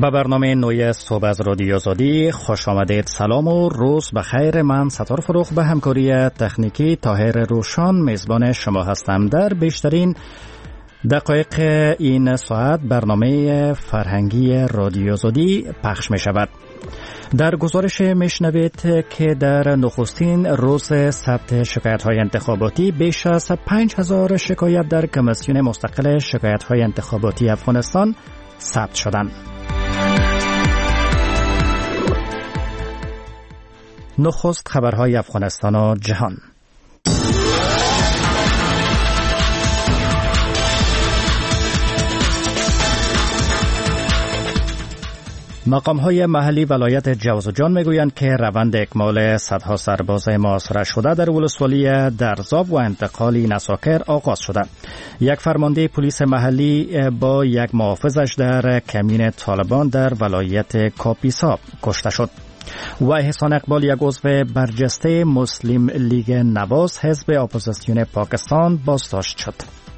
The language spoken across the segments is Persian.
به برنامه نوی صبح از رادیو آزادی خوش آمدید. سلام و روز بخیر. من ستار فروخ به همکاری تکنیکی طاهر روشان میزبان شما هستم. در بیشترین دقایق این ساعت برنامه فرهنگی رادیو آزادی پخش می شود. در گزارش میشنوید که در نخستین روز ثبت شکایت‌های انتخاباتی بیش از 5000 شکایت در کمیسیون مستقل شکایت‌های انتخاباتی افغانستان ثبت شدند. نخست خبرهای افغانستان و جهان. مقام‌های محلی ولایت جوزجان میگویند که روند اکمال صدها سرباز محاصره شده در ولسوالی درزاب و انتقال این اساکر آغاز شده. یک فرمانده پلیس محلی با یک محافظش در کمین طالبان در ولایت کاپیسا کشته شد. و احسان اقبال، یک عضو برجسته مسلم لیگ نواز حزب اپوزیسیون پاکستان، بازداشت شد.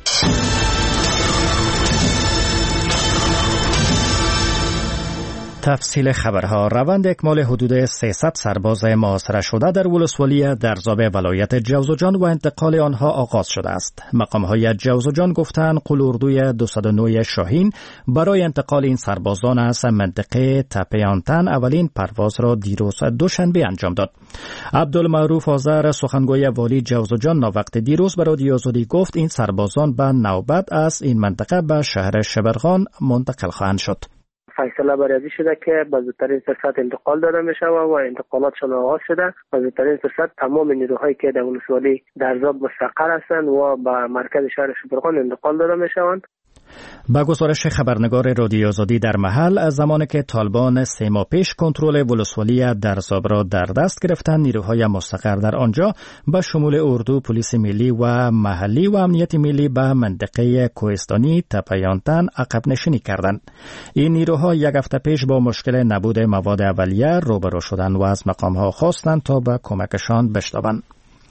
تفصیل خبرها. روند اکمال حدود 300 سرباز محاصره شده در ولسوالی درزاب ولایت جوزجان و انتقال آنها آغاز شده است. مقام‌های جوزجان گفتند قلوردوی 209 شاهین برای انتقال این سربازان از منطقه تپیانتن اولین پرواز را دیروز دوشنبه انجام داد. عبدالمعروف آذر، سخنگوی والی جوزجان، ناوقت دیروز به رادیو آزادی گفت این سربازان به نوبت از این منطقه به شهر شبرغان منتقل خواهند شد. فیصله بریازی شده که به زودترین فرصت انتقال داده می شود و انتقالاتشان آغاز شده. به زودترین فرصت تمام نیروهایی که در ولسوالی درزاب مستقر هستند و به مرکز شهر شبرغان انتقال داده می شوند. با گزارش خبرنگار رادیو آزادی در محل، از زمانی که طالبان 3 ماه پیش کنترل ولسوالی درزاب را در دست گرفتند، نیروهای مستقر در آنجا به شمول اردو، پلیس ملی و محلی و امنیت ملی به منطقه کوهستانی تپیانتن عقب نشینی کردند. این نیروها یک هفته پیش با مشکل نبود مواد اولیه روبرو شدند و از مقامها خواستند تا به کمکشان بشتابند.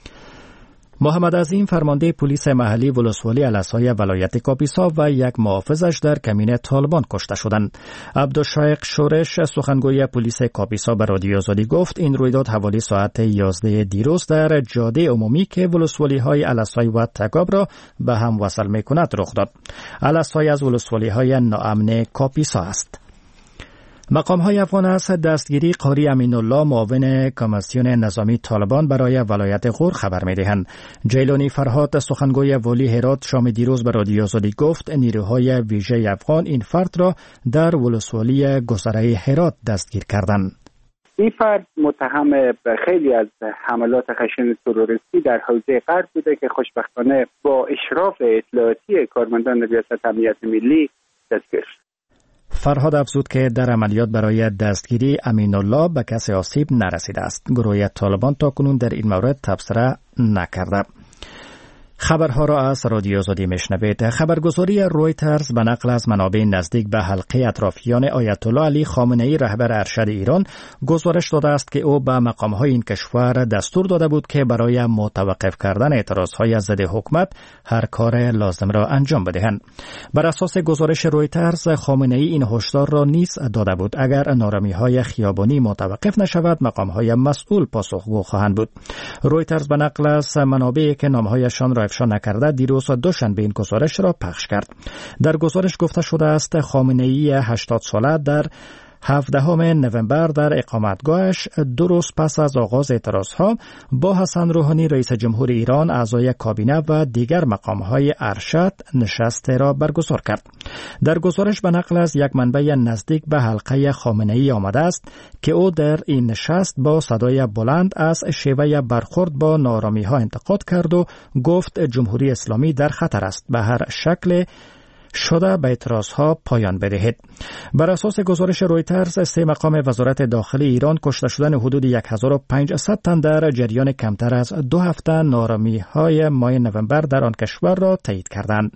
محمد عظیم، فرمانده پلیس محلی ولسوالی الاسای ولایت کاپیسا و یک محافظش در کمین طالبان کشته شدند. عبدالشایق شورش، سخنگوی پلیس کاپیسا، به رادیو آزادی گفت این رویداد حوالی ساعت 11 دیروز در جاده عمومی که ولسوالی های الاسای و تگاب را به هم وصل می کند رخ داد. الاسای از ولسوالی های ناامن کاپیسا است. مقام‌های افغان از دستگیری قاری امین الله، معاون کمیسیون نظامی طالبان برای ولایت غور خبر می‌دهند. جیلانی فرهاد، سخنگوی والی هرات، شام دیروز به رادیو آزادی گفت نیروهای ویژه افغان این فرد را در ولسوالی گذره هرات دستگیر کردند. این فرد متهم به خیلی از حملات خشن تروریستی در حوزه غرب بوده که خوشبختانه با اشراف اطلاعاتی کارمندان ریاست امنیت ملی دستگیر شد. فرهاد افزود که در عملیات برای دستگیری امین الله به کسی آسیب نرسیده است. گروه طالبان تاکنون در این مورد تبصره نکرده. خبرها را از رادیو آزادی میشنوید. خبرگزاری رویترز به نقل از منابع نزدیک به حلقه اطرافیان آیت الله علی خامنه‌ای، رهبر ارشد ایران، گزارش داده است که او به مقام‌های این کشور دستور داده بود که برای متوقف کردن اعتراض‌های ضد حکومت هر کار لازم را انجام بدهند. بر اساس گزارش رویترز، خامنه‌ای این هشدار را نیز داده بود اگر نارامی‌های خیابانی متوقف نشود مقام‌های مسئول پاسخگو خواهند بود. رویترز به نقل از منابعی که نام‌هایشان را افشا نکرده دیروز دوشنبه این گزارش را پخش کرد. در گزارش گفته شده است خامنه‌ای 80 ساله در 17 نوامبر در اقامتگاهش 2 روز پس از آغاز اعتراضها با حسن روحانی رئیس جمهور ایران، اعضای کابینه و دیگر مقام‌های ارشد نشست را برگزار کرد. در گزارش به نقل از یک منبع نزدیک به حلقه خامنه‌ای آمده است که او در این نشست با صدای بلند از شیوه برخورد با نارامی‌ها انتقاد کرد و گفت جمهوری اسلامی در خطر است، به هر شکل شده به اعتراضها پایان بدهید. بر اساس گزارش رویترز، 3 مقام وزارت داخلی ایران کشته شدن حدود 1500 تن در جریان کمتر از 2 هفته نارامی‌های ماه نوامبر در آن کشور را تایید کردند.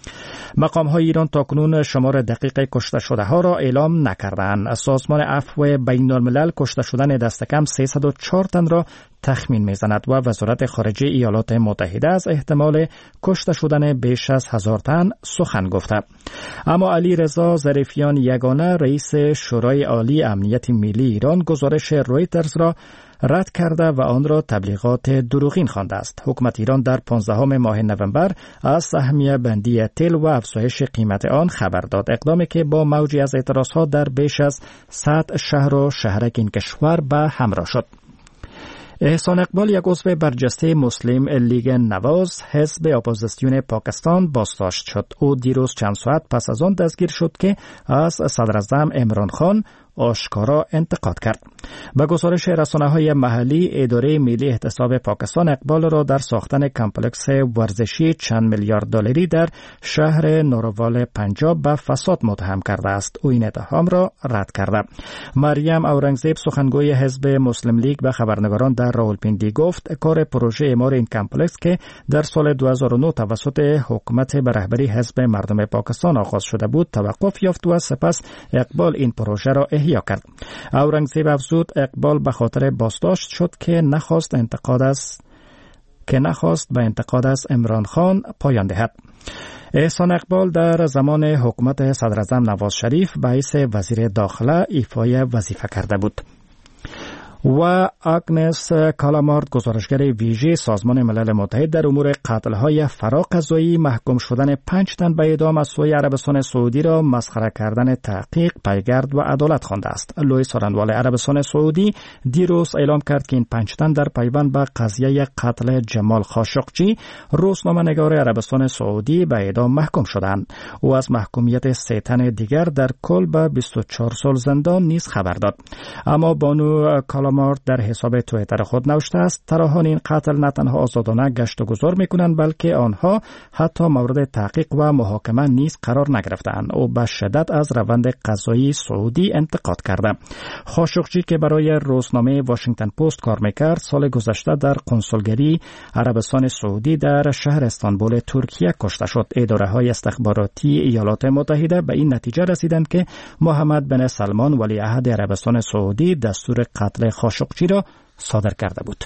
مقام‌های ایران تاکنون شمار دقیق کشته شده ها را اعلام نکردند. سازمان عفو بین الملل کشته شدن دست کم 304 تن را تخمین میزند و وزارت خارجه ایالات متحده از احتمال کشته شدن بیش از 1000 تن سخن گفته. اما علی رضا ظریفیان یگانه رئیس شورای عالی امنیت ملی ایران گزارش رویترز را رد کرده و آن را تبلیغات دروغین خوانده است. حکومت ایران در 15 ماه نوامبر از سهمیه بندی تیل و افزایش قیمت آن خبر داد، اقدامی که با موجی از اعتراضها در بیش از 100 شهر و شهرک این کشور به همراه شد. احسان اقبال، یک عضو برجسته مسلم لیگ نواز حزب اپوزیسیون پاکستان، بازداشت شد. او دیروز چند ساعت پس از آن دستگیر شد که از صدراعظم عمران خان آشکارا انتقاد کرد. به گزارش رسانه‌های محلی، اداره ملی احتساب پاکستان اقبال را در ساختن کمپلکس ورزشی چند میلیارد دلاری در شهر نوروال پنجاب به فساد متهم کرده است. او این اتهام را رد کرده. مریم اورنگزیب، سخنگوی حزب مسلم لیگ، به خبرنگاران در راولپیندی گفت کار پروژه اعمار این کمپلکس که در سال 2009 توسط حکومت به رهبری حزب مردم پاکستان آغاز شده بود توقف یافت و سپس اقبال این پروژه را احیا کرد. اورنگزیب افزود اقبال به خاطر بازداشت شد که نخواست به انتقاد از عمران خان پایان دهد. احسان اقبال در زمان حکومت صدراعظم نواز شریف به حیث وزیر داخله ایفای وظیفه کرده بود. و آگنس کالامارد، گزارشگر ویژه سازمان ملل متحد در امور قتل‌های فراقضایی، محکوم شدن 5 تن به اعدام از سوی عربستان سعودی را مسخره کردن تحقیق، پیگرد و عدالت خوانده است. لوی سارنوال عربستان سعودی دیروز اعلام کرد که این 5 تن در پیوند به قضیه قتل جمال خاشقجی، روزنامه‌نگار عربستان سعودی، به اعدام محکوم شدند. او از محکومیت 3 تن دیگر در کل به 24 سال زندان نیز خبر داد. اما بانو کالامارد در حساب توییتر خود نوشته است طراحان این قتل نه تنها آزادانه گشت و گذار می‌کنند بلکه آنها حتی مورد تحقیق و محاکمه نیز قرار نگرفتند. او به شدت از روند قضایی سعودی انتقاد کرده. خاشقجی که برای روزنامه واشنگتن پست کار می‌کرد، سال گذشته در کنسولگری عربستان سعودی در شهر استانبول ترکیه کشته شد. اداره‌های استخباراتی ایالات متحده به این نتیجه رسیدند که محمد بن سلمان ولیعهد عربستان سعودی دستور قتل خاشقجی را صادر کرده بود.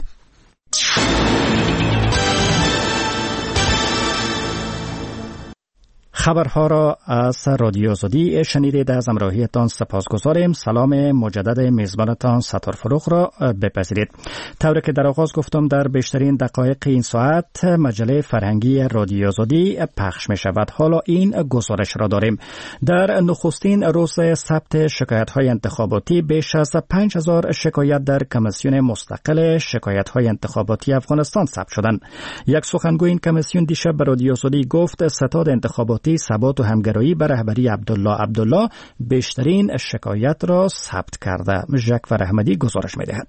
خبرها را از رادیو آزادی شنیدید. از همراهیتان سپاسگزاریم. سلام مجدد میزبانتان ستار فروغ را بپذیرید. طوری که در آغاز گفتم، در بیشترین دقایق این ساعت مجله فرهنگی رادیو آزادی پخش می شود. حالا این گزارش را داریم. در نخستین روز ثبت شکایت‌های انتخاباتی بیش از 5000 شکایت در کمیسیون مستقل شکایت‌های انتخاباتی افغانستان ثبت شدند. یک سخنگوی این کمیسیون دیشب به رادیو آزادی گفت ستاد انتخاباتی ثبات و همگرایی به رهبری عبدالله بیشترین شکایت را ثبت کرده. ژکفر احمدی گزارش می‌دهد.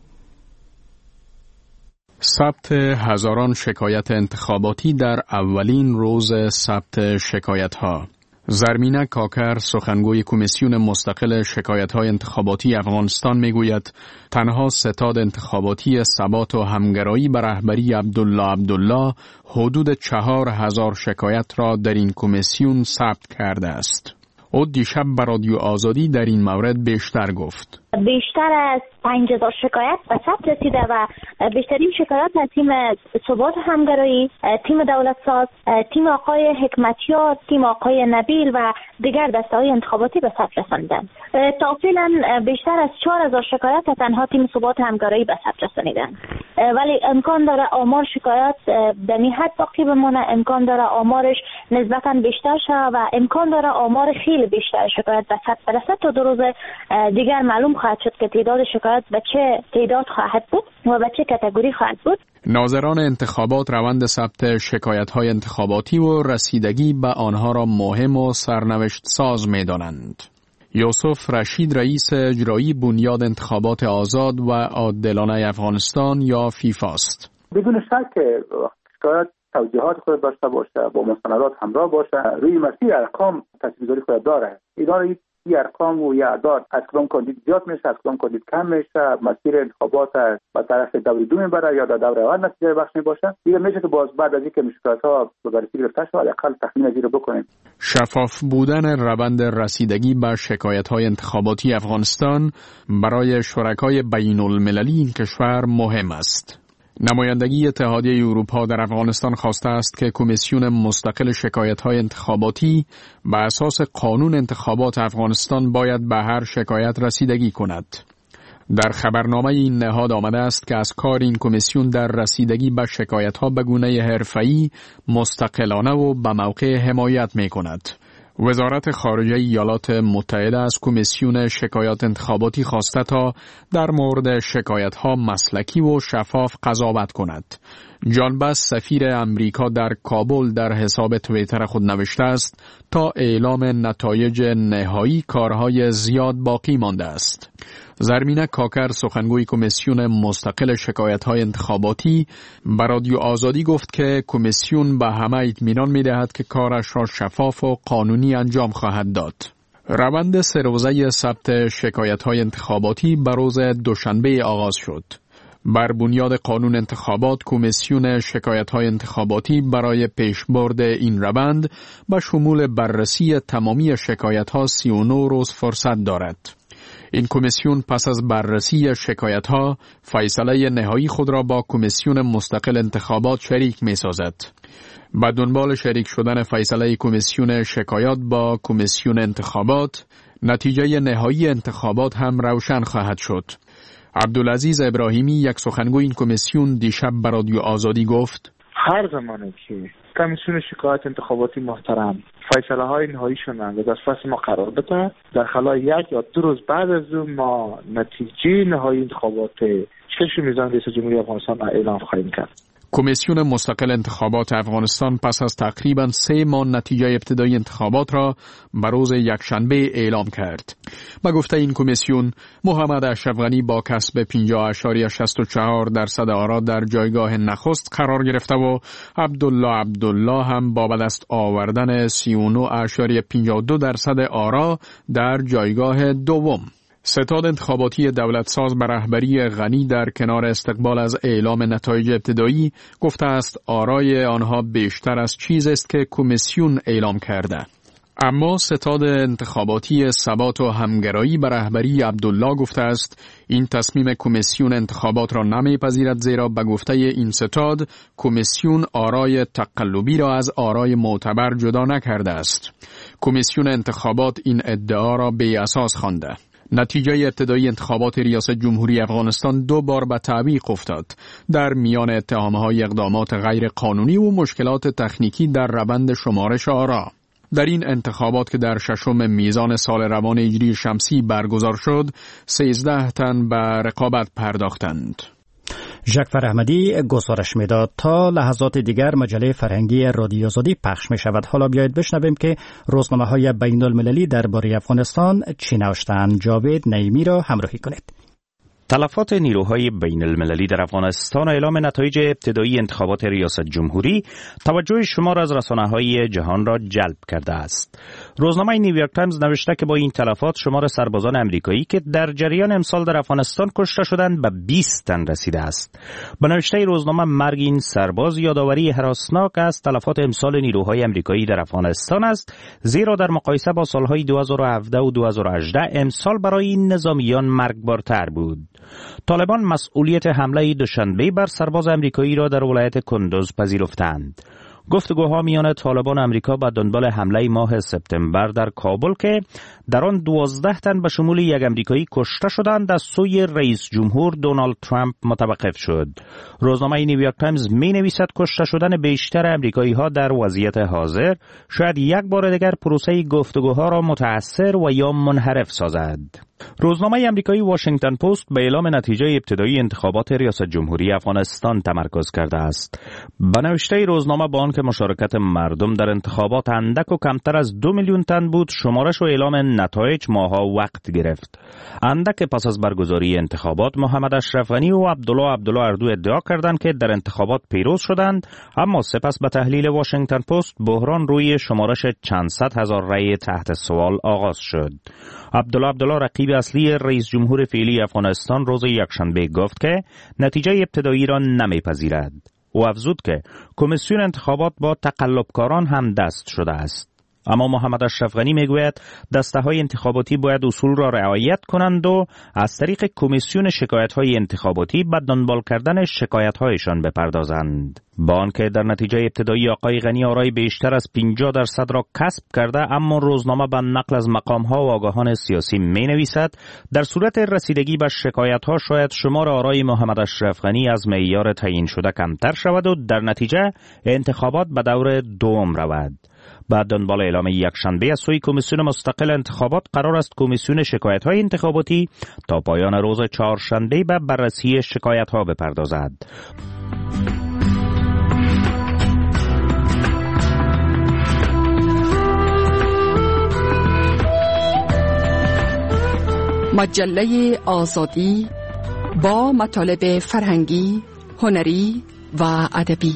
ثبت هزاران شکایت انتخاباتی در اولین روز ثبت شکایت‌ها. زرمینه کاکر، سخنگوی کمیسیون مستقل شکایت‌های انتخاباتی افغانستان میگوید تنها ستاد انتخاباتی ثبات و همگرایی به رهبری عبدالله حدود 4000 شکایت را در این کمیسیون ثبت کرده است. او دیشب به رادیو آزادی در این مورد بیشتر گفت. بیشتر از 5000 شکایت به ثبت رسیده و بیشترین شکایات از تیم ثبات همگرایی، تیم دولت ساز، تیم آقای حکمتیار، تیم آقای نبیل و دیگر دسته‌های انتخاباتی به ثبت رساندند. تا فعلا بیشتر از 4000 شکایت تنها تیم ثبات همگرایی به ثبت رسانیدند. ولی امکان داره آمار شکایات در این حد باقی بمونه، امکان داره آمارش نسبتاً بیشتر شه و امکان داره آمار خیلی بیشتر شکایت به ثبت برسه. تا 2 روز دیگر معلوم خواهد شد که تعداد شکایت به چه تعداد خواهد بود و به چه کاتگوری خواهد بود. ناظران انتخابات روند ثبت شکایت‌های انتخاباتی و رسیدگی به آنها را مهم و سرنوشت ساز می‌دانند. یوسف رشید، رئیس اجرایی بنیاد انتخابات آزاد و عادلانه افغانستان یا فیفاست. بدون شک شکایت توجیهات خود داشته باشه، با مستندات همراه باشه، روی مسیر ارقام تاثیرگذاری خود داره. اداره این ارقام و یا اعداد از کدام کاندید زیاد میشه، از کدام کاندید کم میشه، مسیر انتخابات به طرف دور دو میبره یا در دور اول نتیجه بخش میباشه. دیگه میشه که باز بعد از اینکه مشکلات‌ها به بررسی گرفته شود حداقل تخمین از این رو بکنیم. شفاف بودن روند رسیدگی به شکایت‌های انتخاباتی افغانستان برای شرکای بین‌المللی این کشور مهم است. نمایندگی اتحادیه اروپا در افغانستان خواسته است که کمیسیون مستقل شکایت‌های انتخاباتی به اساس قانون انتخابات افغانستان باید به هر شکایت رسیدگی کند. در خبرنامه این نهاد آمده است که از کار این کمیسیون در رسیدگی به شکایت‌ها به گونه حرفه‌ای، مستقلانه و به موقع حمایت می‌کند. وزارت خارجه ایالات متحده از کمیسیون شکایات انتخاباتی خواسته تا در مورد شکایت‌ها مسلکی و شفاف قضاوت کند. جان بس سفیر امریکا در کابل در حساب توییتر خود نوشته است تا اعلام نتایج نهایی کارهای زیاد باقی مانده است. زرمینه کاکر سخنگوی کمیسیون مستقل شکایت‌های انتخاباتی به رادیو آزادی گفت که کمیسیون به همه اطمینان می‌دهد که کارش را شفاف و قانونی انجام خواهد داد. روند سه روزه ثبت شکایت‌های انتخاباتی به روز دوشنبه آغاز شد. بر بنیاد قانون انتخابات کمیسیون شکایت‌های انتخاباتی برای پیشبرد این روند به شمول بررسی تمامی شکایت‌ها 39 روز فرصت دارد. این کمیسیون پس از بررسی شکایت‌ها فیصله نهایی خود را با کمیسیون مستقل انتخابات شریک می‌سازد. به دنبال شریک شدن فیصله کمیسیون شکایات با کمیسیون انتخابات، نتیجه نهایی انتخابات هم روشن خواهد شد. عبدالعزیز ابراهیمی یک سخنگوی این کمیسیون دیشب به رادیو آزادی گفت: هر زمانی که کمیسیون شکایت انتخاباتی محترم فیصله های نهایی شدن و دسترس ما قرار بده، در خلال 1 یا 2 روز بعد از اون ما نتیجه نهایی انتخابات شش میزان رئیس جمهوری افغانستان اعلام خواهیم کرد. کمیسیون مستقل انتخابات افغانستان پس از تقریباً 3 ماه نتیجه ابتدایی انتخابات را به روز یکشنبه اعلام کرد. با گفته این کمیسیون، محمد اشرف غنی با کسب 50.64% آرا در جایگاه نخست قرار گرفته و عبدالله هم با به دست آوردن 39.52% آرا در جایگاه دوم. ستاد انتخاباتی دولتساز به رهبری غنی در کنار استقبال از اعلام نتایج ابتدایی گفته است آرای آنها بیشتر از چیز است که کمیسیون اعلام کرده. اما ستاد انتخاباتی ثبات و همگرایی به رهبری عبدالله گفته است این تصمیم کمیسیون انتخابات را نمیپذیرد، زیرا به گفته این ستاد کمیسیون آرای تقلبی را از آرای معتبر جدا نکرده است. کمیسیون انتخابات این ادعا را بی اساس خوانده. نتیجه ابتدایی انتخابات ریاست جمهوری افغانستان 2 بار به تعویق افتاد. در میان اتهام‌های اقدامات غیر قانونی و مشکلات تکنیکی در روند شمارش آرا. در این انتخابات که در 6م میزان سال روان هجری شمسی برگزار شد، 13 تن به رقابت پرداختند. ژاکفر احمدی گزارش میداد. تا لحظات دیگر مجله فرهنگی رادیو آزادی پخش می شود. حالا بیایید بشنویم که روزنامه‌های بین المللی درباره افغانستان چی نوشتند. جاوید نعیمی را همراهی کنید. تلفات نیروهای بین المللی در افغانستان و اعلام نتایج ابتدایی انتخابات ریاست جمهوری توجه شمار از رسانه‌های جهان را جلب کرده است. روزنامه نیویورک تایمز نوشته که با این تلفات شمار سربازان امریکایی که در جریان امسال در افغانستان کشته شدند به 20 تن رسیده است. به نوشته روزنامه مرگ این سرباز یادآوری هراسناک از تلفات امسال نیروهای امریکایی در افغانستان است، زیرا در مقایسه با سالهای 2017 و 2018 امسال برای این نظامیان مرگبارتر بود. طالبان مسئولیت حمله دوشنبه بر سرباز امریکایی را در ولایت کندوز پذیرفتند. گفتگوها میان طالبان امریکا به دنبال حمله ماه سپتامبر در کابل که در آن 12 تن به شمول یک امریکایی کشته شدند از سوی رئیس جمهور دونالد ترامپ متوقف شد. روزنامه نیویورک تایمز می نویسد کشته شدن بیشتر امریکایی ها در وضعیت حاضر شاید یک بار دیگر پروسه گفتگوها را متعثر و یا منحرف سازد. روزنامه آمریکایی واشنگتن پست به اعلام نتیجه ابتدایی انتخابات ریاست جمهوری افغانستان تمرکز کرده است. به نوشته روزنامه با آنکه مشارکت مردم در انتخابات اندک و کمتر از 2 میلیون تن بود، شمارش و اعلام نتایج ماها وقت گرفت. اندک پس از برگزاری انتخابات، محمد اشرف غنی و عبدالله اردو ادعا کردند که در انتخابات پیروز شدند، اما سپس به تحلیل واشنگتن پست بحران روی شمارش چند صد هزار رأی تحت سوال آغاز شد. عبدالله رقیب اصلی رئیس جمهور فعلی افغانستان روز یکشنبه گفت که نتیجه ابتدایی را نمیپذیرد. او افزود که کمیسیون انتخابات با تقلبکاران هم دست شده است. اما محمد اشرف غنی میگوید دسته‌های انتخاباتی باید اصول را رعایت کنند و از طریق کمیسیون شکایت‌های انتخاباتی به دنبال کردن شکایت‌هایشان بپردازند. با آنکه در نتیجه ابتدایی آقای غنی آرای بیشتر از 50% را کسب کرده، اما روزنامه به نقل از مقام‌ها و آگاهان سیاسی می‌نویسد در صورت رسیدگی به شکایت‌ها شاید شمار آرای محمد اشرف غنی از معیار تعیین شده کمتر شود و در نتیجه انتخابات به دور دوم رود. بعد دنبال اعلام یکشنبه از سوی کمیسیون مستقل انتخابات قرار است کمیسیون شکایت‌های انتخاباتی تا پایان روز چهارشنبه به بررسی شکایت‌ها بپردازد. مجله آزادی با مطالب فرهنگی، هنری و ادبی.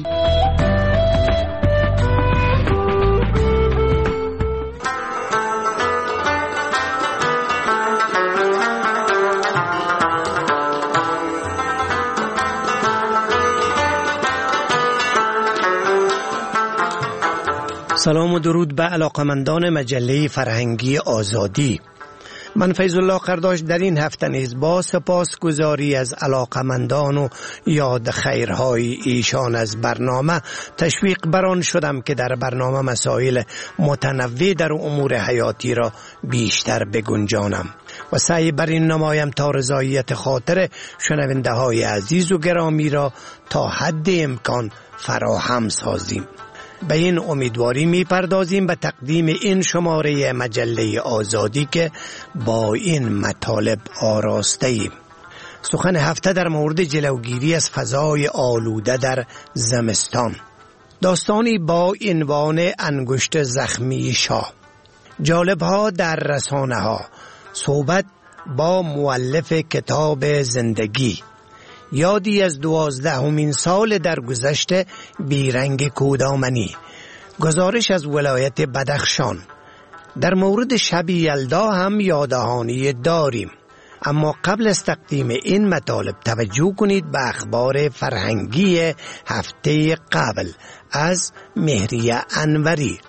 سلام و درود به علاقمندان مجله فرهنگی آزادی. من فیض الله قرداش در این هفته نیز با سپاسگزاری از علاقمندان و یاد خیرهای ایشان از برنامه تشویق بران شدم که در برنامه مسائل متنوع در امور حیاتی را بیشتر بگنجانم و سعی بر این نمایم تا رضایت خاطر شنونده های عزیز و گرامی را تا حد امکان فراهم سازیم. به این امیدواری میپردازیم به تقدیم این شماره مجله آزادی که با این مطالب آراسته ایم. سخن هفته در مورد جلوگیری از فضای آلوده در زمستان. داستانی با عنوان انگشت زخمی شاه. جالب‌ها در رسانه‌ها. صحبت با مؤلف کتاب زندگی. یادی از 12مین سال در گذشت بیرنگ کودامنی. گزارش از ولایت بدخشان. در مورد شب یلدا هم یادهانی داریم. اما قبل از تقدیم این مطالب توجه کنید به اخبار فرهنگی هفته قبل از مهریه انوری.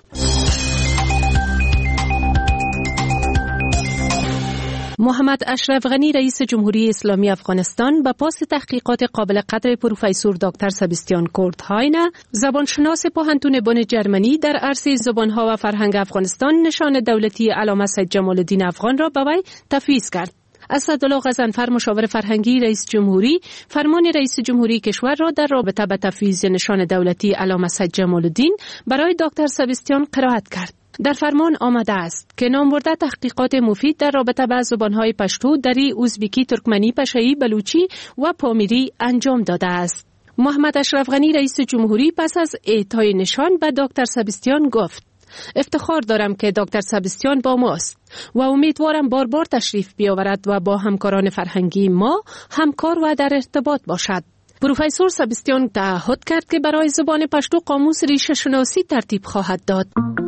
محمد اشرف غنی رئیس جمهوری اسلامی افغانستان به پاس تحقیقات قابل قدر پروفسور دکتر سبستیان کورتهاینه، زبانشناس پوهنتون بن جرمنی در عرصه زبانها و فرهنگ افغانستان، نشان دولتی علامه سید جمال الدین افغان را به وی تفویض کرد. اسدالله غضنفر مشاور فرهنگی رئیس جمهوری فرمان رئیس جمهوری کشور را در رابطه با تفویض نشان دولتی علامه سید جمال الدین برای دکتر سبستیان قرائت کرد. در فرمان آمده است که نامبرده تحقیقات مفید در رابطه با زبانهای پشتو، دری، ازبکی، ترکمنی، پشه‌ای، بلوچی و پامیری انجام داده است. محمد اشرف غنی رئیس جمهوری پس از اعطای نشان به دکتر سبستیان گفت: افتخار دارم که دکتر سبستیان با ماست و امیدوارم بار بار تشریف بیاورد و با همکاران فرهنگی ما همکار و در ارتباط باشد. پروفسور سبستیان تعهد کرد که برای زبان پشتو قاموس ریشه شناسی ترتیب خواهد داد.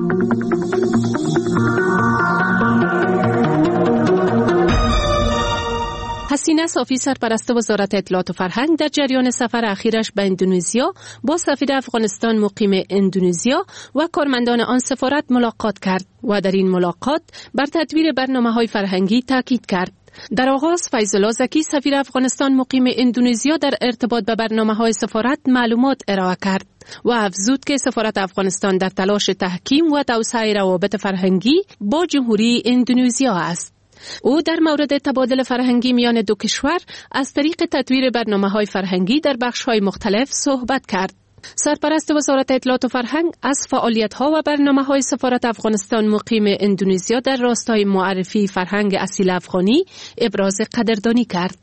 حسینه صافی سرپرست وزارت اطلاعات و فرهنگ در جریان سفر اخیرش به اندونزیا با سفیر افغانستان مقیم اندونزیا و کارمندان آن سفارت ملاقات کرد و در این ملاقات بر تدویر برنامه‌های فرهنگی تاکید کرد. در آغاز فیض الله زکی سفیر افغانستان مقیم اندونزیا در ارتباط به برنامه‌های سفارت معلومات ارائه کرد و افزود که سفارت افغانستان در تلاش تحکیم و توسعه روابط فرهنگی با جمهوری اندونزیا است. او در مورد تبادل فرهنگی میان دو کشور از طریق تدویر برنامه‌های فرهنگی در بخش‌های مختلف صحبت کرد. سرپرست وزارت اطلاعات و فرهنگ از فعالیت‌ها و برنامه‌های سفارت افغانستان مقیم اندونزیا در راستای معرفی فرهنگ اصیل افغانی ابراز قدردانی کرد.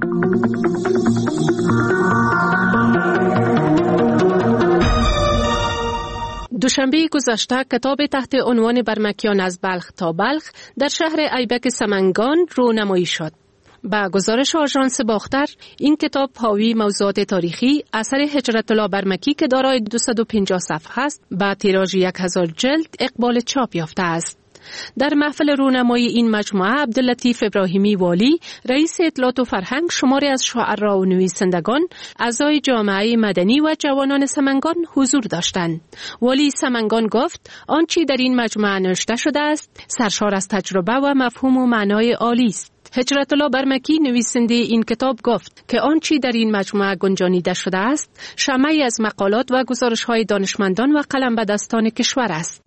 دوشنبه گذشته کتاب تحت عنوان برمکیان از بلخ تا بلخ در شهر ایبک سمنگان رونمایی شد. با گزارش آژانس باختر، این کتاب حاوی موضوعات تاریخی اثر هجرت الله برمکی که دارای 250 صفحه است، با تیراژ 1000 جلد اقبال چاپ یافته است. در محفل رونمایی این مجموعه عبداللطیف ابراهیمی والی، رئیس اطلاعات و فرهنگ، شماری از شاعران و نویسندگان، اعضای جامعه مدنی و جوانان سمنگان حضور داشتند. والی سمنگان گفت آنچه در این مجموعه نوشته شده است سرشار از تجربه و مفهوم و معنای عالی است. هجرت الله برمکی نویسنده این کتاب گفت که آنچه در این مجموعه گنجانیده شده است شمعی از مقالات و گزارش‌های دانشمندان و قلمبدستان کشور است.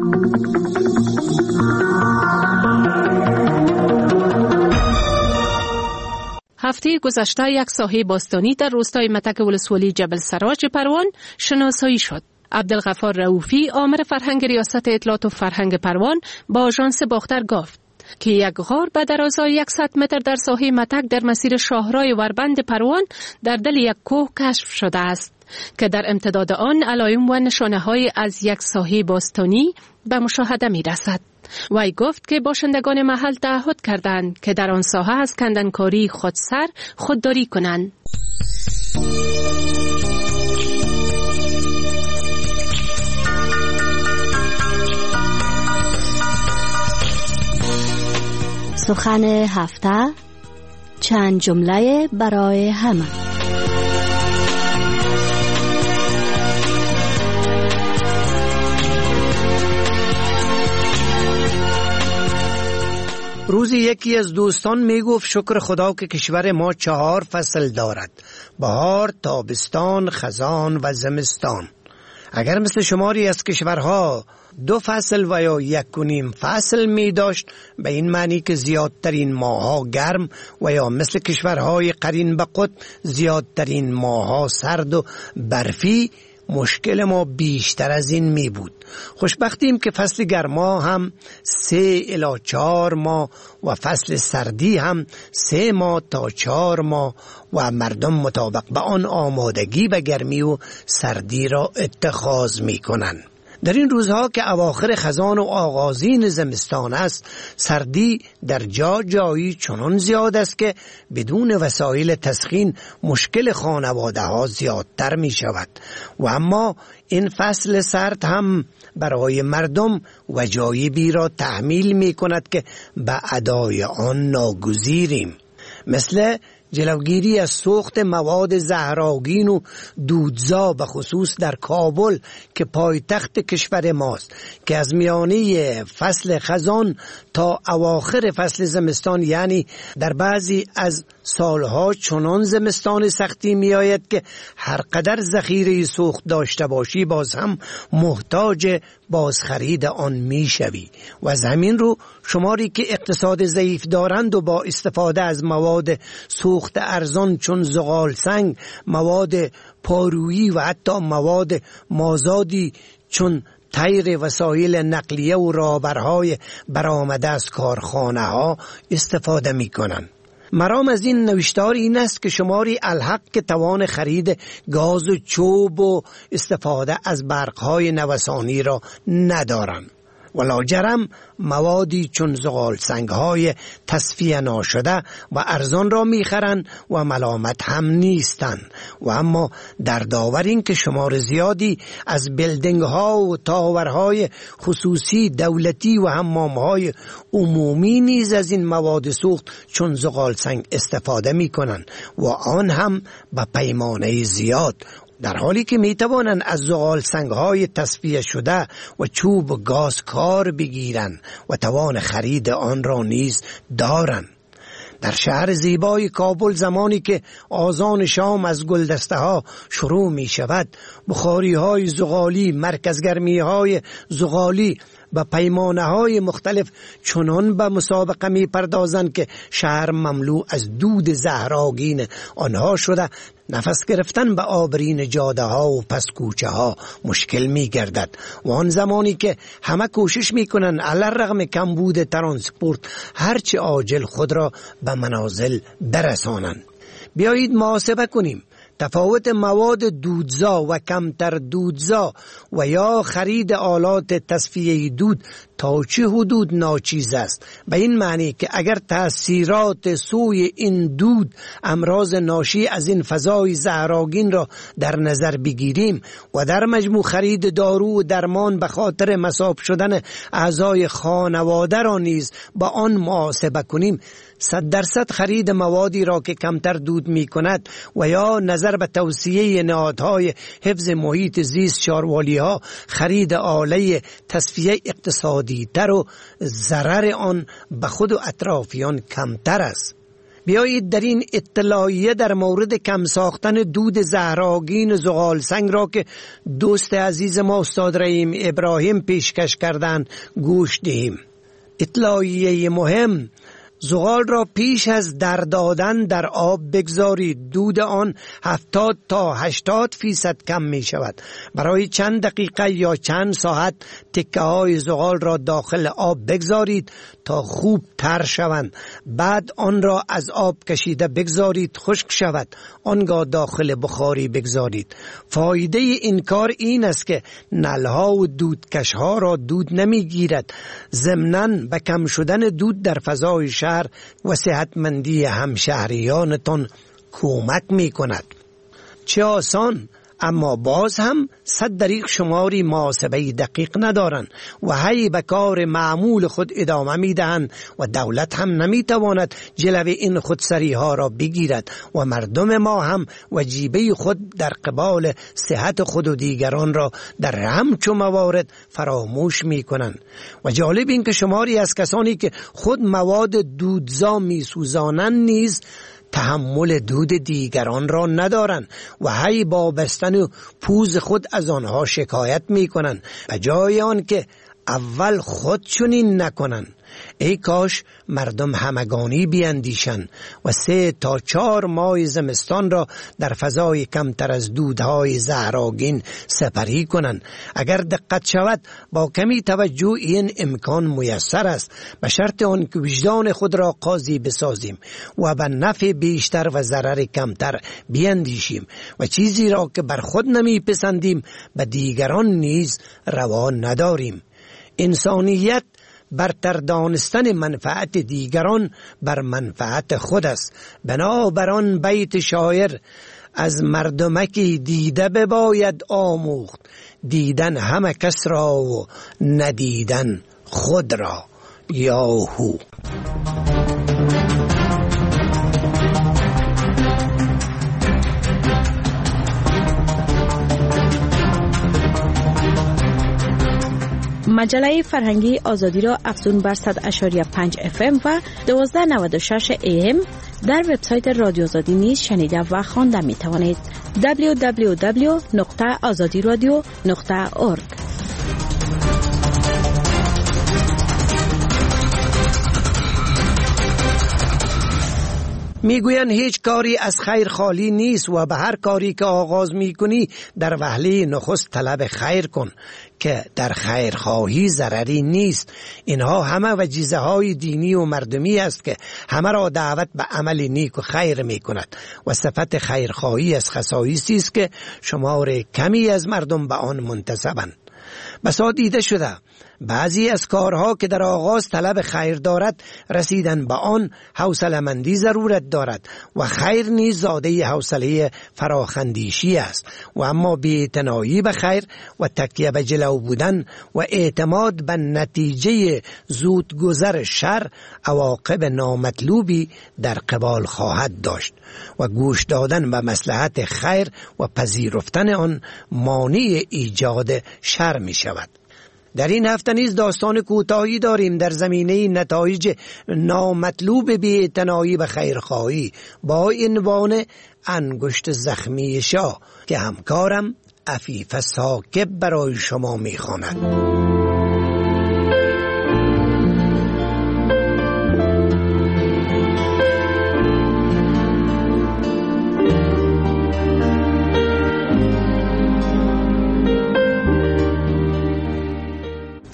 هفته گذشته یک ساحه باستانی در روستای متک ولسوالی جبل سراج پروان شناسایی شد. عبدالغفار رؤوفی، آمر فرهنگ ریاست اطلاعات و فرهنگ پروان، با آژانس باختر گفت که یک غار به درازای 100 متر در ساحه متک در مسیر شاهرای وربند پروان در دل یک کوه کشف شده است که در امتداد آن علائم و نشانه‌های از یک ساحه باستانی به مشاهده می‌رسد. وی گفت که باشندگان محل تعهد کردند که در آن ساحه از کندنکاری خودداری کنند. سخن هفته، چند جمله برای همه. روزی یکی از دوستان می گفت شکر خدا که کشور ما 4 فصل دارد: بهار، تابستان، خزان و زمستان. اگر مثل شماری از کشورها 2 فصل و یا 1.5 فصل می داشت، به این معنی که زیادترین ماهها گرم و یا مثل کشورهای قرین به قطب زیادترین ماهها سرد و برفی، مشکل ما بیشتر از این می بود. خوشبختیم که فصل گرما هم 3 الی 4 ماه و فصل سردی هم 3 ماه تا 4 ماه و مردم مطابق به آن آمادگی به گرمی و سردی را اتخاذ می کنند. در این روزها که اواخر خزان و آغازین زمستان است، سردی در جایی چنان زیاد است که بدون وسایل تسخین مشکل خانواده ها زیادتر می شود. و اما این فصل سرد هم برای مردم وجایبی را تحمیل می کند که به ادای آن ناگزیریم، مثل جلوگیری از سوخت مواد زهرآگین و دودزا، به خصوص در کابل که پایتخت کشور ماست، که از میانه فصل خزان تا اواخر فصل زمستان، یعنی در بعضی از سالها چنان زمستان سختی می آید که هر قدر ذخیره سوخت داشته باشی باز هم محتاج بازخرید آن می شوی. و از همین رو شماری که اقتصاد ضعیف دارند و با استفاده از مواد سوخت ارزان چون زغال سنگ، مواد پارویی و حتی مواد مازادی چون تیر وسایل نقلیه و رابرهای برآمده از کارخانه ها استفاده می کنند. مرام از این نوشتار این است که شماری الحق که توان خرید گاز و چوب و استفاده از برقهای نوسانی را ندارند. ولاجرم موادی چون زغال سنگ‌های تصفیه ناشده و ارزان را می‌خرند و ملامت هم نیستند. و اما در داور این که شمار زیادی از بیلدینگ‌ها و تاورهای خصوصی دولتی و حمام‌های عمومی نیز از این مواد سوخت چون زغال سنگ استفاده می‌کنند و آن هم به پیمانه زیاد، در حالی که می توانند از زغال سنگ‌های تصفیه شده و چوب و گاز کار بگیرند و توان خرید آن را نیز دارند. در شهر زیبای کابل زمانی که آذان شام از گلدسته ها شروع می شود، بخاری های زغالی، مرکزگرمی های زغالی و پیمانه های مختلف چنان به مسابقه می پردازند که شهر مملو از دود زهرآگین آنها شده نفس گرفتن به آبرین جاده ها و پس کوچه ها مشکل می گردد و آن زمانی که همه کوشش می کنند علیرغم کمبود ترانسپورت هرچه عاجل خود را به منازل برسانند. بیایید محاسبه کنیم تفاوت مواد دودزا و کمتر دودزا و یا خرید آلات تصفیه دود تا چه حدود ناچیز است، به این معنی که اگر تأثیرات سوی این دود امراض ناشی از این فضای زهرآگین را در نظر بگیریم و در مجموع خرید دارو و درمان به خاطر مصاب شدن اعضای خانواده را نیز با آن محاسبه کنیم، 100% خرید موادی را که کمتر دود می کند و یا نظر به توصیه نهادهای حفظ محیط زیست شاروالی ها خرید آله تصفیه اقتصادی تر و ضرر آن به خود و اطرافیان کمتر است. بیایید در این اطلاعیه در مورد کم ساختن دود زهرآگین زغال سنگ را که دوست عزیز ما استاد رحیم ابراهیم پیشکش کردند گوش دهیم. اطلاعیه مهم: زغال را پیش از در دادن در آب بگذارید. دود آن 70 تا 80% کم می شود. برای چند دقیقه یا چند ساعت تکه های زغال را داخل آب بگذارید تا خوب تر شوند. بعد آن را از آب کشیده بگذارید خشک شود. آنگاه داخل بخاری بگذارید. فایده این کار این است که نلها و دودکش ها را دود نمی گیرد. ضمناً به کم شدن دود در فضای شهر و صحتمندی همشهریانتان کمک می کند. چه آسان، اما باز هم 100 دقیق شماری محاسبه دقیق ندارند و هی به کار معمول خود ادامه می دهند و دولت هم نمی تواند جلوه این خودسری ها را بگیرد و مردم ما هم وجیبه خود در قبال صحت خود و دیگران را در همچون موارد فراموش می کنند. و جالب این که شماری از کسانی که خود مواد دودزا می سوزانند نیز تحمل دود دیگران را ندارند و هی با بستن پوز خود از آنها شکایت می کنند به جای آن که اول خود چنین نکنند. ای کاش مردم همگانی بیاندیشند و 3 تا 4 ماه زمستان را در فضای کمتر از دودهای زهرآگین سپری کنند. اگر دقت شود با کمی توجه این امکان میسر است، به شرط آن که وجدان خود را قاضی بسازیم و به نفع بیشتر و ضرر کمتر بیاندیشیم و چیزی را که بر خود نمی پسندیم به دیگران نیز روا نداریم. انسانیت برتر دانستن منفعت دیگران بر منفعت خود است. بنابراین بیت شاعر: از مردمکی دیده بباید آموخت، دیدن همه کس را و ندیدن خود را. یاهو. مجله فرهنگی آزادی را افزون بر 100.5 FM و 1296 AM در وبسایت رادیو آزادی نیز شنیده و خوانده می توانید. www.azadiradio.org. میگویند هیچ کاری از خیر خالی نیست و به هر کاری که آغاز میکنی در وهله نخست طلب خیر کن که در خیرخواهی ضرری نیست. اینها همه وجیزه های دینی و مردمی است که همه را دعوت به عمل نیک و خیر میکند و صفت خیرخواهی از خصایصی است که شمار کمی از مردم به آن منتسبند. بسا دیده شده بعضی از کارها که در آغاز طلب خیر دارد رسیدن به آن حوصله‌مندی ضرورت دارد و خیر نیز زاده حوصله فراخندیشی است و اما بی‌اعتنایی به خیر و تکیه به جلو بودن و اعتماد به نتیجه زودگذر شر عواقب نامطلوبی در قبال خواهد داشت و گوش دادن به مصلحت خیر و پذیرفتن آن مانع ایجاد شر می شود. در این هفته نیز داستان کوتاهی داریم در زمینه نتایج نامطلوب بی‌اعتنایی به خیرخواهی با عنوان انگشت زخمی شاه که همکارم عفیف ساکب برای شما می‌خواند.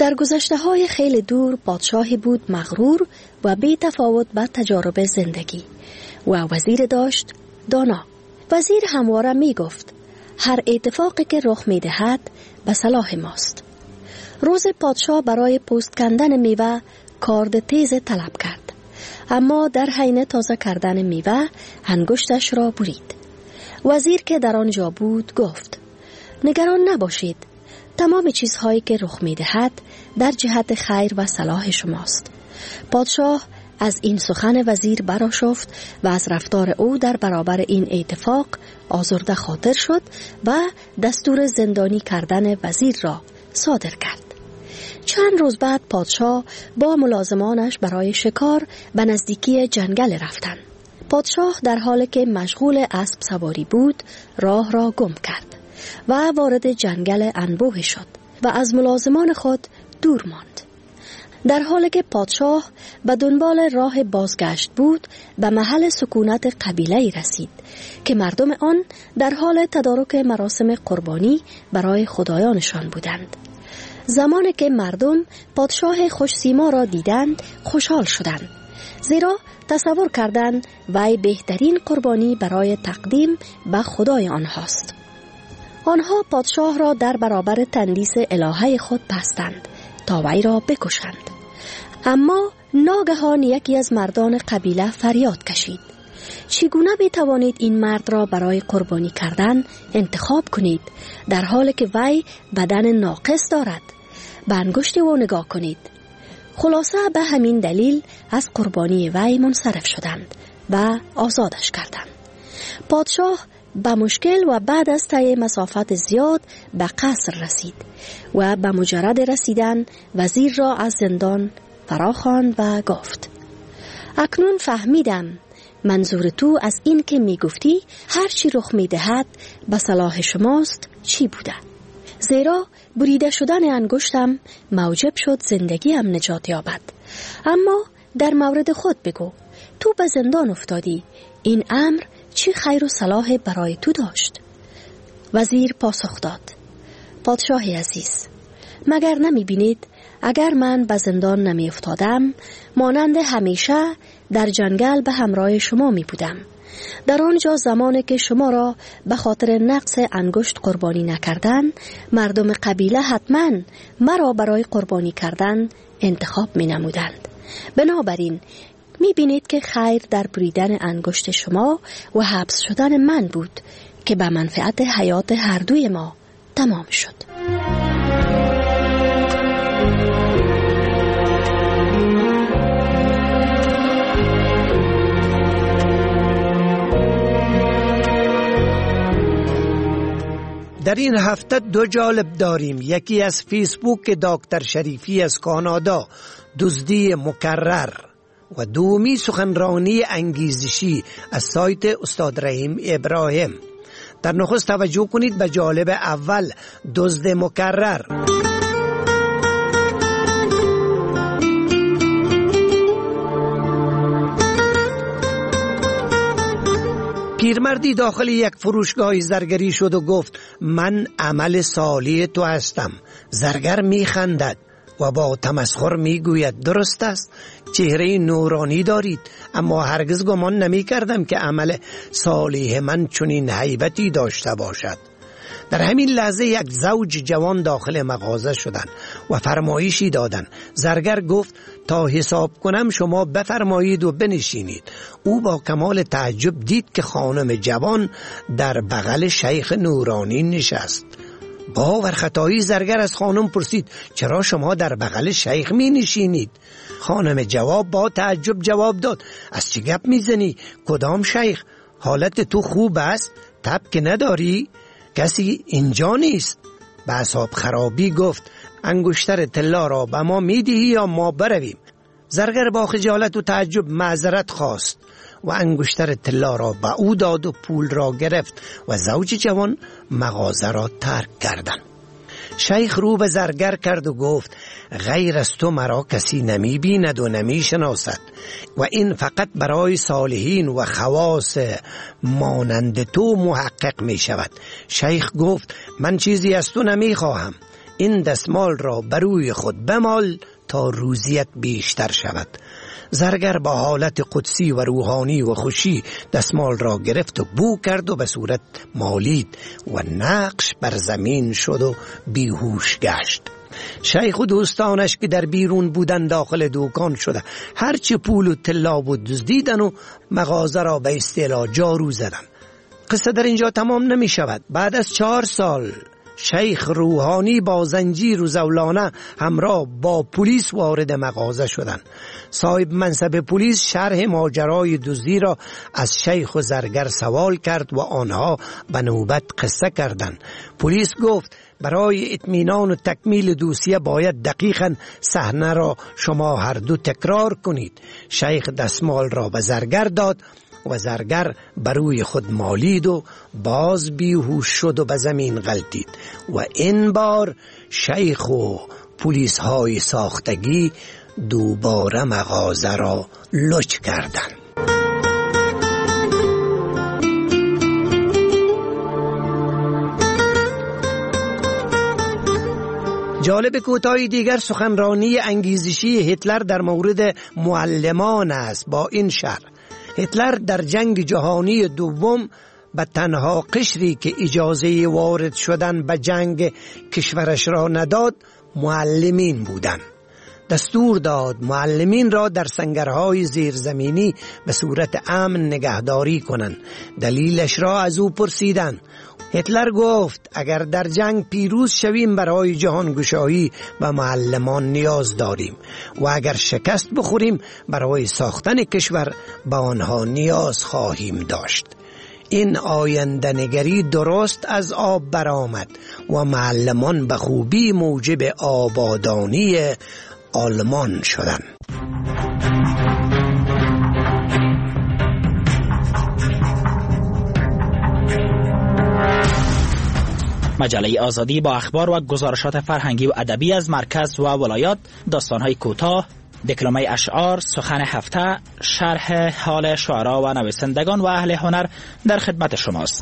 در گذشته‌های خیلی دور پادشاهی بود مغرور و بی تفاوت با تجارب زندگی و وزیر داشت دانا. وزیر همواره می گفت هر اتفاقی که رخ می دهد به صلاح ماست. روز پادشاه برای پوست کندن میوه کارد تیز طلب کرد، اما در حین تازه کردن میوه انگشتش را برید. وزیر که در آنجا بود گفت نگران نباشید، تمام چیزهایی که رخ می دهد در جهت خیر و صلاح شماست. پادشاه از این سخن وزیر برآشفت و از رفتار او در برابر این اتفاق آزرده خاطر شد و دستور زندانی کردن وزیر را صادر کرد. چند روز بعد پادشاه با ملازمانش برای شکار به نزدیکی جنگل رفتند. پادشاه در حالی که مشغول اسب سواری بود راه را گم کرد و وارد جنگل انبوه شد و از ملازمان خود دور ماند. در حالی که پادشاه به دنبال راه بازگشت بود به محل سکونت قبیله‌ای رسید که مردم آن در حال تدارک مراسم قربانی برای خدایانشان بودند. زمانی که مردم پادشاه خوش‌سیما را دیدند خوشحال شدند، زیرا تصور کردند وی بهترین قربانی برای تقدیم به خدای آنهاست. آنها پادشاه را در برابر تندیس الهه خود بستند تا وی را بکشند. اما ناگهان یکی از مردان قبیله فریاد کشید: چگونه بتوانید این مرد را برای قربانی کردن انتخاب کنید در حالی که وی بدن ناقص دارد؟ به انگشت او نگاه کنید. خلاصه به همین دلیل از قربانی وی منصرف شدند و آزادش کردند. پادشاه به مشکل و بعد از طی مسافت زیاد به قصر رسید و به مجرد رسیدن وزیر را از زندان فراخواند و گفت: اکنون فهمیدم منظور تو از این که می گفتی هر چی رخ می دهد به صلاح شماست چی بوده. زیرا بریده شدن انگشتم موجب شد زندگیم نجات یابد. اما در مورد خود بگو، تو به زندان افتادی، این امر چی خیر و صلاح برای تو داشت؟ وزیر پاسخ داد: پادشاه عزیز، مگر نمی بینید اگر من به زندان نمی افتادم مانند همیشه در جنگل به همراه شما می بودم. در آنجا زمانی که شما را به خاطر نقص انگشت قربانی نکردن، مردم قبیله حتما مرا برای قربانی کردن انتخاب می نمودند. بنابراین می بینید که خیر در بریدن انگشت شما و حبس شدن من بود که به منفعت حیات هر دوی ما تمام شد. در این هفته دو جالب داریم. یکی از فیسبوک دکتر شریفی از کانادا، دزدی مکرر، و دومی سخنرانی انگیزشی از سایت استاد رحیم ابراهیم. در نخست توجه کنید به جالب اول، دزد مکرر. پیرمردی داخل یک فروشگاه زرگری شد و گفت: من عمل صالح تو هستم. زرگر می خندد و با تمسخر می گوید: درست است، چهره نورانی دارید، اما هرگز گمان نمی کردم که عمل صالح من چنین هیبتی داشته باشد. در همین لحظه یک زوج جوان داخل مغازه شدند و فرمایشی دادند. زرگر گفت: تا حساب کنم شما بفرمایید و بنشینید. او با کمال تعجب دید که خانم جوان در بغل شیخ نورانی نشست. با ورختایی زرگر از خانم پرسید: چرا شما در بغل شیخ می نشینید؟ خانم با تعجب جواب داد: از چه گپ می زنی؟ کدام شیخ؟ حالت تو خوب است؟ تب که نداری؟ کسی اینجا نیست. به اعصاب خرابی گفت: انگشتر طلا را به ما میدهی یا ما برویم؟ زرگر با خجالت و تعجب معذرت خواست و انگشتر طلا را به او داد و پول را گرفت و زوج جوان مغازه را ترک کردند. شیخ رو به زرگر کرد و گفت: غیر از تو مرا کسی نمی بیند و نمی شناسد و این فقط برای صالحین و خواص مانند تو محقق می شود. شیخ گفت: من چیزی از تو نمی خواهم. این دستمال را بر روی خود بمال تا روزیت بیشتر شود. زرگر با حالت قدسی و روحانی و خوشی دستمال را گرفت و بو کرد و به صورت مالید و نقش بر زمین شد و بیهوش گشت. شیخ و دوستانش که در بیرون بودن داخل دکان شده هرچی پول و طلا بود دزدیدن و مغازه را به اصطلاح جارو زدن. قصه در اینجا تمام نمی شود. بعد از 4 سال شیخ روحانی با زنجیر و زولانه همراه با پلیس وارد مغازه شدند. صاحب منصب پلیس شرح ماجرای دزدی را از شیخ و زرگر سوال کرد و آنها به نوبت قصه کردند. پلیس گفت برای اطمینان و تکمیل دوسیه باید دقیقاً صحنه را شما هر دو تکرار کنید. شیخ دستمال را به زرگر داد و زرگر بروی خود مالید و باز بیهوش شد و به زمین غلتید و این بار شیخ و پلیس های ساختگی دوباره مغازه را لچ کردند. جالب کوتاهی دیگر سخنرانی انگیزشی هیتلر در مورد معلمان است با این شرح: هیتلر در جنگ جهانی دوم به تنها قشری که اجازه وارد شدن به جنگ کشورش را نداد معلمین بودند. دستور داد معلمین را در سنگرهای زیرزمینی به صورت امن نگهداری کنند. دلیلش را از او پرسیدند. هیتلر گفت اگر در جنگ پیروز شویم برای جهانگشایی و معلمان نیاز داریم و اگر شکست بخوریم برای ساختن کشور به آنها نیاز خواهیم داشت. این آینده نگری درست از آب برآمد و معلمان به خوبی موجب آبادانی آلمان شدند. مجله آزادی با اخبار و گزارشات فرهنگی و ادبی از مرکز و ولایات، داستان‌های کوتاه، دکلمه اشعار، سخن هفته، شرح حال شعرا و نویسندگان و اهل هنر در خدمت شماست.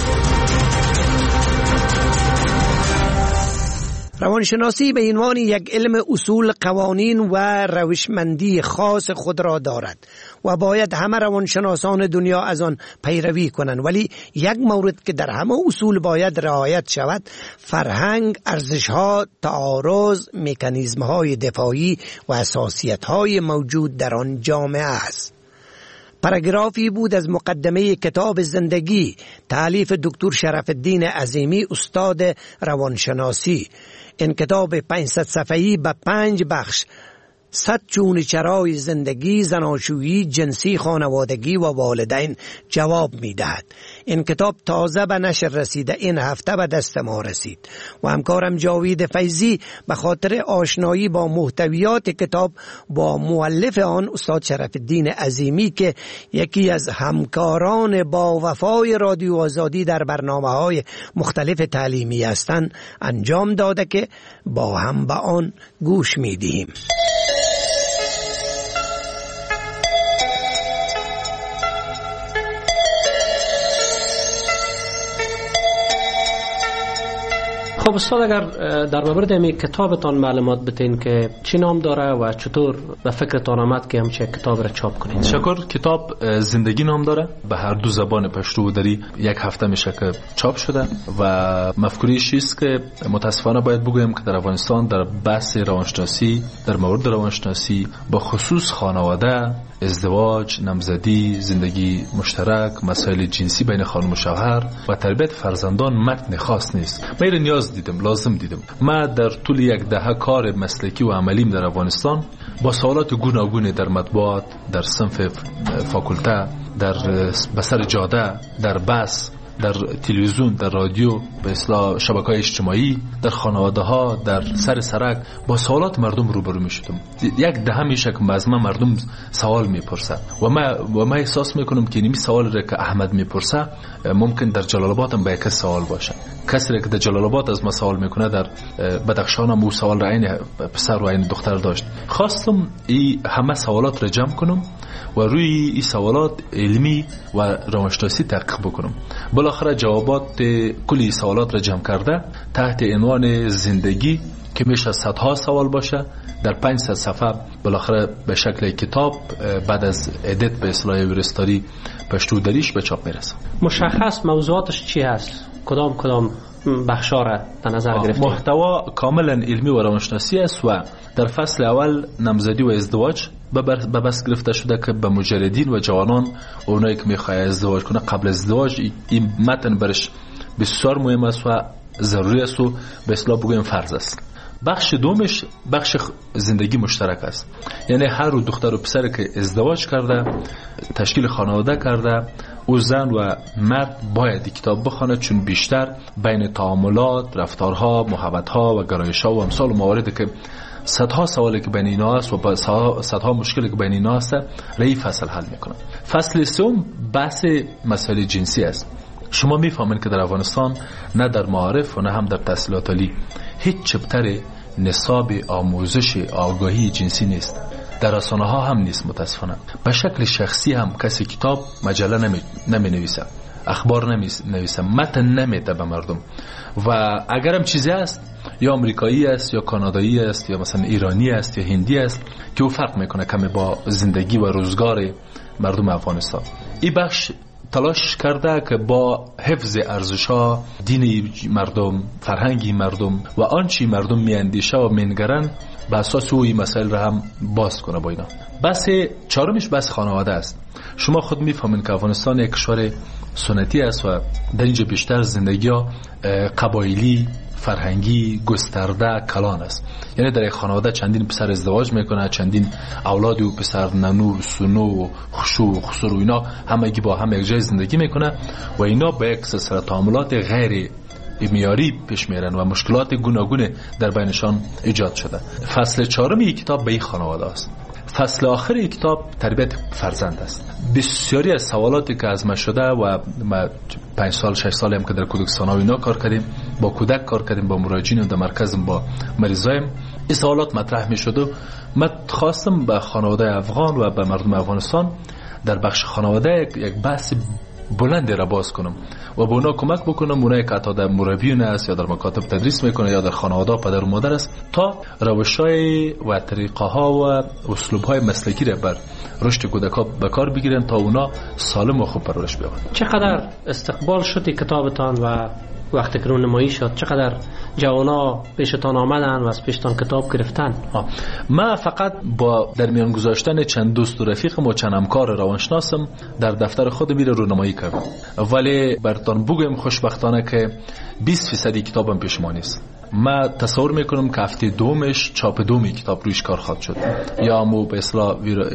روانشناسی به عنوان یک علم اصول، قوانین و روشمندی خاص خود را دارد و باید همه روانشناسان دنیا از آن پیروی کنند، ولی یک مورد که در همه اصول باید رعایت شود فرهنگ، ارزش‌ها، تعارض، مکانیزم‌های دفاعی و اساسیت‌های موجود در آن جامعه است. پاراگرافی بود از مقدمه کتاب زندگی تالیف دکتر شرف الدین عظیمی، استاد روانشناسی. این کتاب 500 صفحه‌ای به 5 بخش 100 چون چرای زندگی، زناشویی، جنسی، خانوادگی و والدین جواب می‌دهد. این کتاب تازه به نشر رسیده، این هفته به دست ما رسید و همکارم جاوید فیضی به خاطر آشنایی با محتویات کتاب با مؤلف آن استاد شرف الدین عظیمی که یکی از همکاران با وفای رادیو آزادی در برنامه‌های مختلف تعلیمی هستند انجام داده که با هم به آن گوش می‌دهیم. خب استاد، اگر در مورد این کتابتان معلومات بدین که چی نام داره و چطور به فکرتان آمد که همچه کتاب را چاپ کنید؟ شکر. کتاب زندگی نام داره، به هر دو زبان پشتو و دری یک هفته میشه که چاپ شده و مفکوریش است که متاسفانه باید بگویم که در افغانستان در بحث روانشناسی، در مورد روانشناسی با خصوص خانواده، ازدواج، نامزدی، زندگی مشترک، مسائل جنسی بین خانم و شوهر و تربیت فرزندان متن خاص نیست. من نیاز دیدم، لازم دیدم. ما در طول یک دهه کار مسلکی و عملیم در افغانستان با سوالات گوناگون در مطبوعات، در صنف فاکولته، در بسر جاده، در بس، در تلویزیون، در رادیو، به اصطلاح شبکه‌های اجتماعی، در خانواده ها، در سر سرک با سوالات مردم روبرو می شدم. یک دهه میشه که از من مردم سوال میپرسه و ما احساس میکنم که این سوال را که احمد میپرسه ممکن در جلال آباد هم به یک سوال باشه. کسی که در جلال آباد از ما سوال میکنه در بدخشان هم او سوال را عین پسر و عین دختر داشت. خواستم این همه سوالات را جمع کنم و روی این سوالات علمی و روانشناسی تحقیق بکنم. بالاخره جوابات کلی سوالات را جمع کرده تحت عنوان زندگی که میشه صدها سوال باشه در 500 صفحه بالاخره به شکل کتاب بعد از ادیت به اصطلاح ویرستاری پشتو دریش به چاپ میرسه. مشخص موضوعاتش چی هست؟ کدام بخشا را در نظر گرفتید؟ محتوا کاملا علمی و روانشناسی است و در فصل اول نامزدی و ازدواج به بس گرفته شده که به مجردین و جوانان و اونایی که میخواه ازدواج کنه قبل ازدواج این متن برش بسیار مهم است و ضروری است و به اصطلاح بگویم فرض است. بخش دومش بخش زندگی مشترک است، یعنی هر دختر و پسر که ازدواج کرده تشکیل خانواده کرده او زن و مرد باید کتاب بخونه، چون بیشتر بین تعاملات، رفتارها، محبتها و گرایشها و امثال مواردی که صدها سوالی که بین اینا است و صدها مشکلی که بین اینا است رای فصل حل میکنه. فصل سوم بحث مسائل جنسی است. شما میفهمید که در افغانستان نه در معارف و نه هم در تحصیلات عالی هیچ چپتر نصاب آموزش آگاهی جنسی نیست. در رسانه ها هم نیست متاسفانه. به شکل شخصی هم کسی کتاب مجله نمی نویسه، اخبار نمی نویسه، متن نمیده به مردم. و اگرم چیزی است یا امریکایی است یا کانادایی است یا مثلا ایرانی است یا هندی است که او فرق میکنه کمی با زندگی و روزگار مردم افغانستان. این بخش تلاش کرده که با حفظ ارزش‌ها، دین مردم، فرهنگی مردم و آنچه مردم میاندیشه و مینگرن به اساس او این مسائل را هم باز کنه با اینا. بحث چهارمش بحث خانواده است. شما خود میفهمین که افغانستان یک کشور سنتی است و در اینجا بیشتر زندگی قبایلی، فرهنگی، گسترده، کلان است. یعنی در یک خانواده چندین پسر ازدواج میکنه، چندین اولاد و پسر، ننو، سنو، خشو، خسر و اینا همگی با هم یک جای زندگی میکنه و اینا با یک سلسله تعاملات غیر معیاری پیش میرن و مشکلات گوناگون در بینشان ایجاد شده. فصل چهارم یک کتاب به این خانواده است. فصل آخر یک کتاب تربیت فرزند است. بسیاری از سوالاتی که از ما شده و ما 5 سال 6 سال هم که در کودکستان ها اینا کار کردیم، با کودک کار کردیم، با مراجعین در مرکزم با مریضایم، این سوالات مطرح می شد و من خواستم به خانواده افغان و به مردم افغانستان در بخش خانواده یک بحث بلندی را باز کنم و به اونا کمک بکنم، اونایی که حتی در مربیون است یا در مکاتب تدریس میکنه یا در خانواده پدر و مادر است، تا روش‌های و طریقه‌ها و اسلوب‌های مسلکی را بر رشد کودک‌ها به کار بگیرن تا اونا سالم و خوب پرورش بیابند. چقدر استقبال شد کتابتان و وقتی که نمایی شد چقدر جوانا پیشتان آمدن و از پیشتان کتاب گرفتن؟ من فقط با در میان گذاشتن چند دوست و رفیقم و چند همکار روانشناسم در دفتر خود میره رونمایی کردم، ولی براتون بگم خوشبختانه که 20% کتابم پیش ما نیست. من تصور میکنم که هفته دومش چاپ دومی کتاب رویش کار خواهد شد یا مو به اصطلاح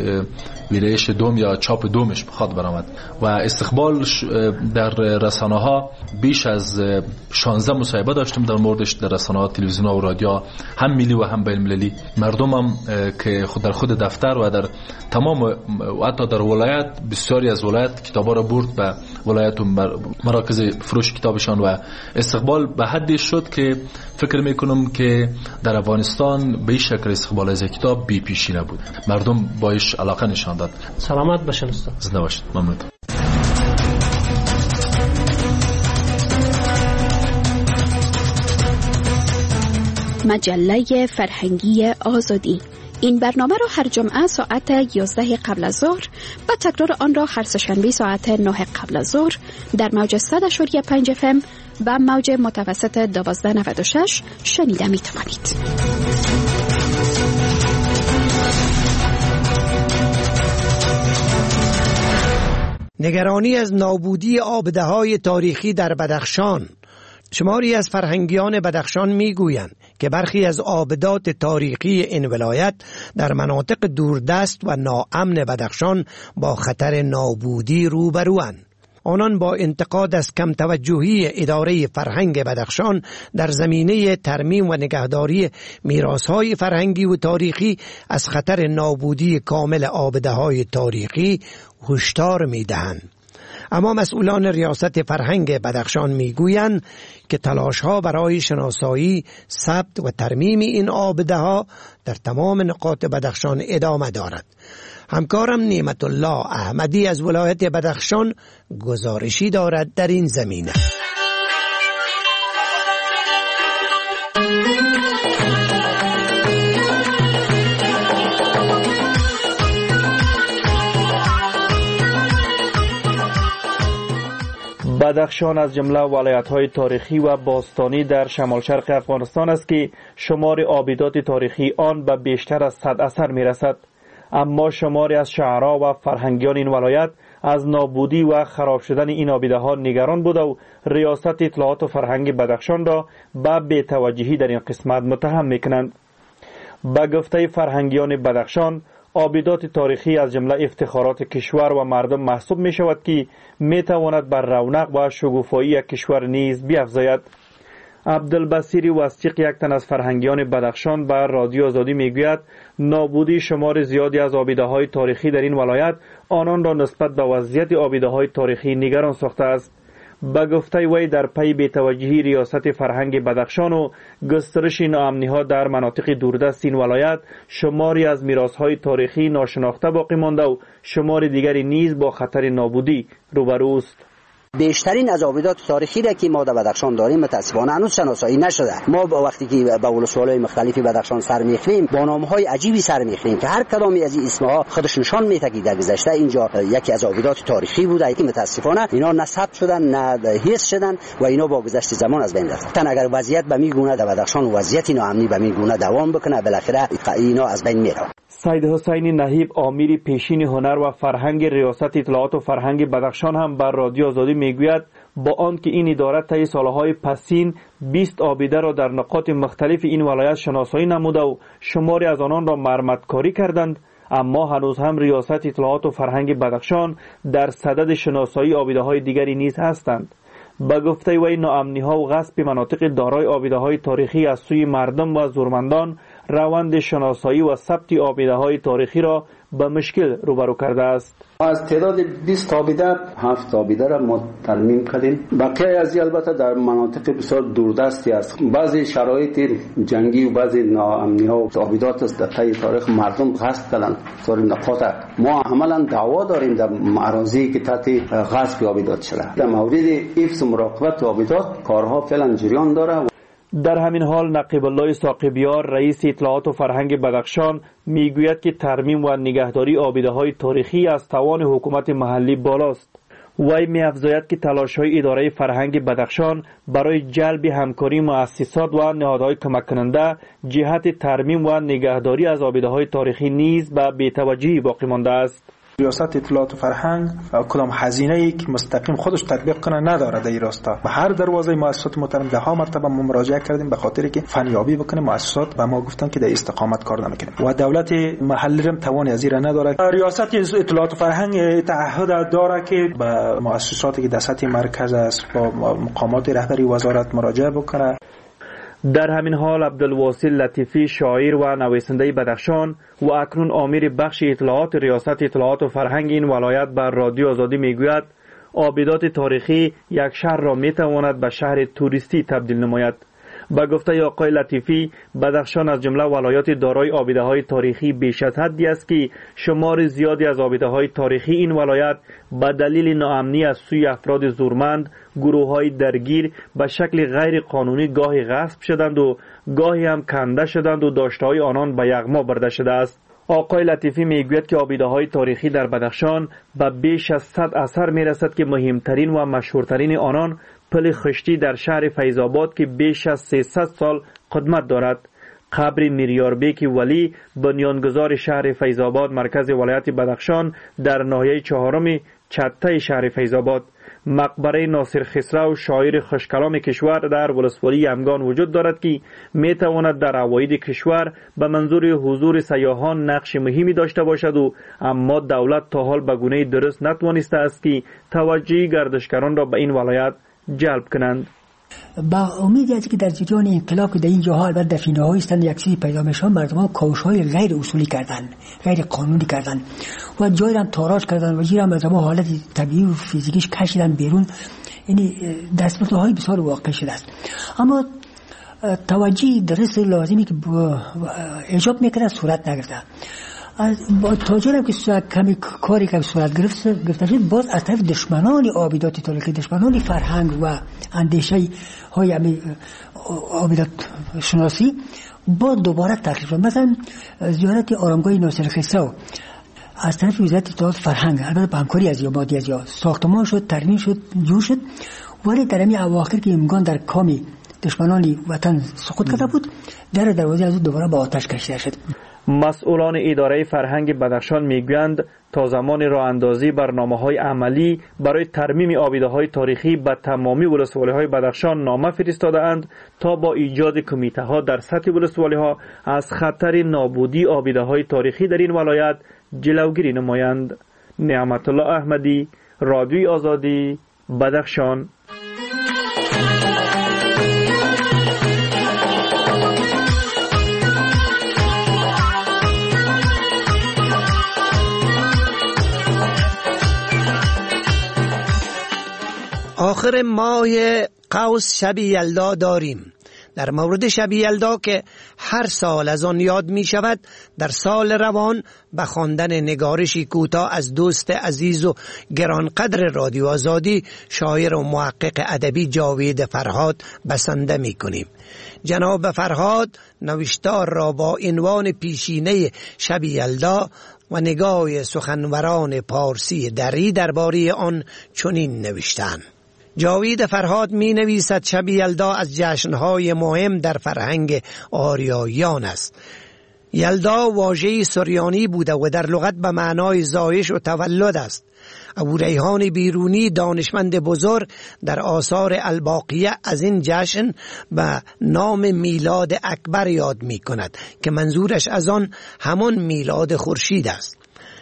ویرایش دوم یا چاپ دومش بخواد برآمد و استقبال در رسانه ها بیش از 16 مصاحبه داشتم در موردش در رسانه ها، تلویزیون ها و رادیو، هم ملی و هم بین المللی. مردمم که خود در خود دفتر و در تمام و حتی در ولایت بسیاری از ولایت کتابا را برد به ولایت و مراکز فروش کتابشان و استقبال به حدی شد که فکر میکنم که در افغانستان به این شکل استقبال از کتاب بی پیشی نبود. مردم باش علاقه نشان داد. سلامت باشین استاد. زنده باشید. ممنون. مجله فرهنگی آزادی. این برنامه را هر جمعه ساعت 11 قبل از ظهر و تکرار آن را هر سه‌شنبه ساعت 9 قبل از ظهر در موج 100.5 FM و موج متوسط 1296 شنیده می توانید. نگرانی از نابودی آبده‌های تاریخی در بدخشان. شماری از فرهنگیان بدخشان میگویند که برخی از آبدات تاریخی این ولایت در مناطق دوردست و ناامن بدخشان با خطر نابودی روبروند. آنان با انتقاد از کم توجهی اداره فرهنگ بدخشان در زمینه ترمیم و نگهداری میراث‌های فرهنگی و تاریخی از خطر نابودی کامل آبده‌های تاریخی هشدار می‌دهند. اما مسئولان ریاست فرهنگ بدخشان میگویند که تلاش‌ها برای شناسایی، ثبت و ترمیم این آبده‌ها در تمام نقاط بدخشان ادامه دارد. همکارم نعمت الله احمدی از ولایت بدخشان گزارشی دارد در این زمینه. بدخشان از جمله ولایت‌های تاریخی و باستانی در شمال شرق افغانستان است که شمار آبیدات تاریخی آن به بیشتر از 100 اثر می‌رسد. اما شماری از شعرا و فرهنگیان این ولایت از نابودی و خراب شدن این آبیده‌ها نگران بود و ریاست اطلاعات و فرهنگ بدخشان را به بی‌توجهی در این قسمت متهم می‌کنند. به گفته فرهنگیان بدخشان، آبیدات تاریخی از جمله افتخارات کشور و مردم محسوب می شود که می تواند بر رونق و شگوفایی کشور نیز بیفزاید. عبدالبصیر وثیق، یک تن از فرهنگیان بدخشان، به رادیو آزادی می گوید نابودی شمار زیادی از آبیده‌های تاریخی در این ولایت آنان را نسبت به وضعیت آبیده‌های تاریخی نگران ساخته است. به گفته وی در پی بی‌توجهی ریاست فرهنگ بدخشان و گسترش ناامنی‌ها در مناطق دوردست این ولایت، شماری از میراث‌های تاریخی ناشناخته باقی مانده و شمار دیگری نیز با خطر نابودی روبروست. بیشترین از آبیدات تاریخی را که ما در بدخشان داریم متاسفانه هنوز شناسایی نشده. ما وقتی که به ولسوالی‌های مختلفی بدخشان سر می‌خوریم با نام‌های عجیبی سر می‌خوریم که هر کدامی از این اسم‌ها خودش نشان می‌ده که در گذشته اینجا یکی از آبیدات تاریخی بوده که متاسفانه اینا نه ثبت شدن نه حفظ شدن و اینا با گذشت زمان از بین رفتن. اگر وضعیت به میگونه در بدخشان وضعیت ناامنی به میگونه دوام بکنه بالاخره اینا از بین میره. سید حسین نهیب، آمیر پیشین هنر و فرهنگ ریاست اطلاعات و فرهنگ بدخشان، هم بر رادیو آزادی میگوید با آن که این اداره طی سالهای پسین 20 آبیده را در نقاط مختلف این ولایت شناسایی نموده و شماری از آنان را مرمتکاری کردند، اما هنوز هم ریاست اطلاعات و فرهنگ بدخشان در صدد شناسایی آبیده‌های دیگری نیز هستند. به گفته وی ناامنی‌ها و غصب مناطق دارای آبیده‌های تاریخی از سوی مردم و زورمندان روند شناسایی و ثبت آبیده‌های تاریخی را به مشکل روبرو کرده است. از تعداد 20 آبیده 7 آبیده را ما ترمیم کردیم. بقیه از البته در مناطق بسیار دوردستی است. بعضی شرایط جنگی و بعضی ناامنی‌ها و آبیدات است در طی تاریخ مردم غصب کردند سر نقاط. ما عملا دعوا داریم در اراضی که تحت غصب آبیدات شده. در مورد حفظ و مراقبت آبیدات کارها فعلا جریان داره. در همین حال نقیب الله ساقبیار، رئیس اطلاعات و فرهنگ بدخشان، میگوید که ترمیم و نگهداری آبیده‌های تاریخی از توان حکومت محلی بالاست. وی می‌افزاید که تلاش‌های اداره فرهنگ بدخشان برای جلب همکاری مؤسسات و نهادهای کمک کننده جهت ترمیم و نگهداری از آبیده‌های تاریخی نیز به بی‌توجهی باقی مانده است. ریاست اطلاعات و فرهنگ کدام هزینه‌ای که مستقیم خودش تطبیق کنه نداره در این راستا. به هر دروازه مؤسسات محترم ده ها مرتبه ما مراجعه کردیم به خاطر که فنیابی بکنیم. مؤسسات به ما گفتن که در استقامت کار نمیکنیم و دولت محلی هم توان از این نداره. ریاست اطلاعات و فرهنگ تعهد داره که به مؤسساتی که در سطح مرکز است با مقامات رهبری وزارت مراجعه بکنه. در همین حال عبدالواصل لطیفی، شاعر و نویسنده بدخشان و اکنون آمیر بخش اطلاعات ریاست اطلاعات و فرهنگ این ولایت بر رادیو آزادی میگوید آبیدات تاریخی یک شهر را میتواند به شهر توریستی تبدیل نماید. به گفته آقای لطیفی، بدخشان از جمله ولایات دارای آبیده‌های تاریخی بیش از حدی است که شمار زیادی از آبیده‌های تاریخی این ولایت به دلیل ناامنی از سوی افراد زورمند، گروه‌های درگیر به شکل غیر قانونی گاهی غصب شدند و گاهی هم کنده شدند و داشته‌های آنان به یغما برده شده است. آقای لطیفی میگوید که آبیده‌های تاریخی در بدخشان به بیش از 100 اثر میرسد که مهمترین و مشهورترین آنان پل خشتی در شهر فیض‌آباد که بیش از 300 سال قدمت دارد، قبر میریاربیک ولی بنیانگذار شهر فیض‌آباد مرکز ولایت بدخشان در ناحیه 4 چته شهر فیض‌آباد، مقبره ناصر خسرو شاعر خوشکلام کشور در ولسوالی یمگان وجود دارد که می تواند در عواید کشور به منظور حضور سیاحان نقش مهمی داشته باشد و اما دولت تا حال به گونه درست نتوانسته است که توجه گردشگران را به این ولایت جلب کنند. با امید است که در جریان انقلاب در این جاها البته دفینه‌های استند یک چیزی پیدا میشن، مردم کاوش‌های غیر اصولی کردن، غیر قانونی کردن و جای هم تاراج کردن و جای مردم حالت طبیعی و فیزیکیش کشیدن بیرون. یعنی دستمزدهای بسیار واقع شده است. اما توجه درست لازمی که ایجاب میکنه صورت نگرفته. با تاجرم که کمی کاری که صورت گرفته شد، باز از طرف دشمنان آبیدات تاریخی، دشمنان فرهنگ و اندیشه های آبیدات شناسی با دوباره تکلیف شد. مثلا زیارت آرامگاه ناصر خسرو از طرف وزارت اطلاعات فرهنگ، البته با همکاری از یابادی از ساختمان شد، ترمیم شد، جور شد، ولی در همین اواخر که امکان در کامی دشمنان وطن سقوط کرده بود، در دروازه از دوباره با آتش کشیده شد. مسئولان اداره فرهنگ بدخشان میگویند تا زمان راه اندازی برنامه‌های عملی برای ترمیم آبیده‌های تاریخی به تمامی ولسوالی‌های بدخشان نامه فرستاده‌اند تا با ایجاد کمیته‌ها در سطح ولسوالی‌ها از خطر نابودی آبیده‌های تاریخی در این ولایت جلوگیری نمایند. نعمت الله احمدی، رادیوی آزادی، بدخشان. آخر ماه قوس شب یلدا داریم. در مورد شب یلدا که هر سال از آن یاد می شود، در سال روان به خواندن نگارشی کوتاه از دوست عزیز و گرانقدر رادیو آزادی، شاعر و محقق ادبی جاوید فرهاد بسنده می کنیم. جناب فرهاد نوشتار را با عنوان پیشینه شب یلدا و نگاه سخنوران پارسی دری درباره آن چنین نوشتند: جاوید فرهاد می نویسد شب یلدا از جشنهای مهم در فرهنگ آریاییان است. یلدا واژه‌ای سریانی بوده و در لغت به معنای زایش و تولد است. ابو ریحان بیرونی دانشمند بزرگ در آثار الباقیه از این جشن به نام میلاد اکبر یاد می کند که منظورش از آن همان میلاد خورشید است.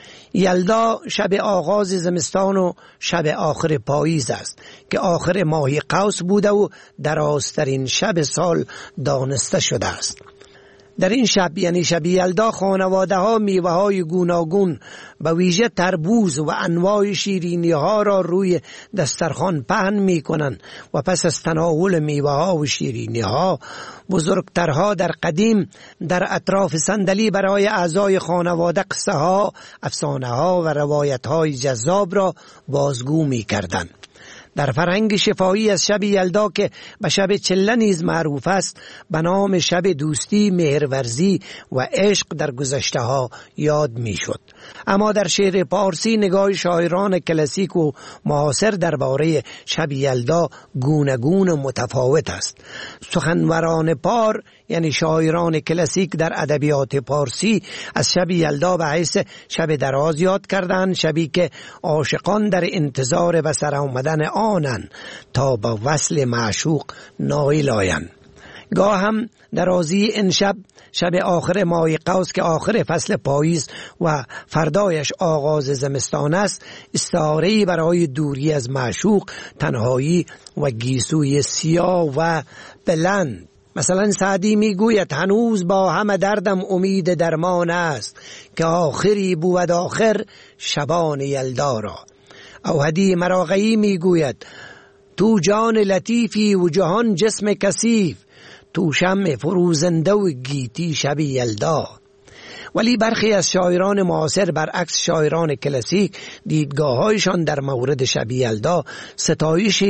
یلدا شب آغاز زمستان و شب آخر پاییز است که آخر ماه قوس بوده و درازترین شب سال دانسته شده است. در این شب یعنی شب یلدا خانواده ها میوه های گوناگون به ویژه تربوز و انواع شیرینی ها را روی دسترخوان پهن می کنند و پس از تناول میوه ها و شیرینی ها، بزرگترها در قدیم در اطراف صندلی برای اعضای خانواده قصه ها، افسانه ها و روایت های جذاب را بازگو می کردند. در فرهنگ شفاهی از شب یلدا که به شب چله نیز معروف است، به نام شب دوستی، مهرورزی و عشق در گذشته ها یاد می شد. اما در شعر پارسی نگاه شاعران کلاسیک و معاصر درباره شب یلدا گوناگون و متفاوت است. سخنوران پار یعنی شاعران کلاسیک در ادبیات پارسی از شب یلدا به حیث شب دراز یاد کردند، شبی که عاشقان در انتظار به سر آمدن آنن تا به وصل معشوق نائل آیند. گاه هم درازی این شب آخر ماه قوس که آخر فصل پاییز و فردایش آغاز زمستان است، استعاره‌ای برای دوری از معشوق، تنهایی و گیسوی سیاه و بلند. مثلا سعدی میگوید هنوز با همه دردم امید درمان است که آخری بود آخر شبان یلدا را. او هدی مراغی میگوید تو جان لطیفی و جهان جسم کثیف، تو شمع فروزنده و گیتی شب یلدا. ولی برخی از شاعران معاصر برعکس شاعران کلاسیک دیدگاه‌هایشان در مورد شب یلدا ستایش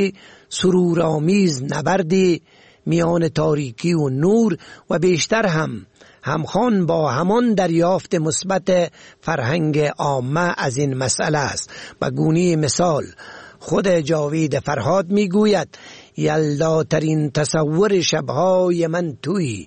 سرورآمیز نبردی میان تاریکی و نور و بیشتر همخوان با همان دریافت مثبت فرهنگ عامه از این مسئله است. به گونه مثال خود جاوید فرهاد میگوید یلدا ترین تصور شبهای من تویی،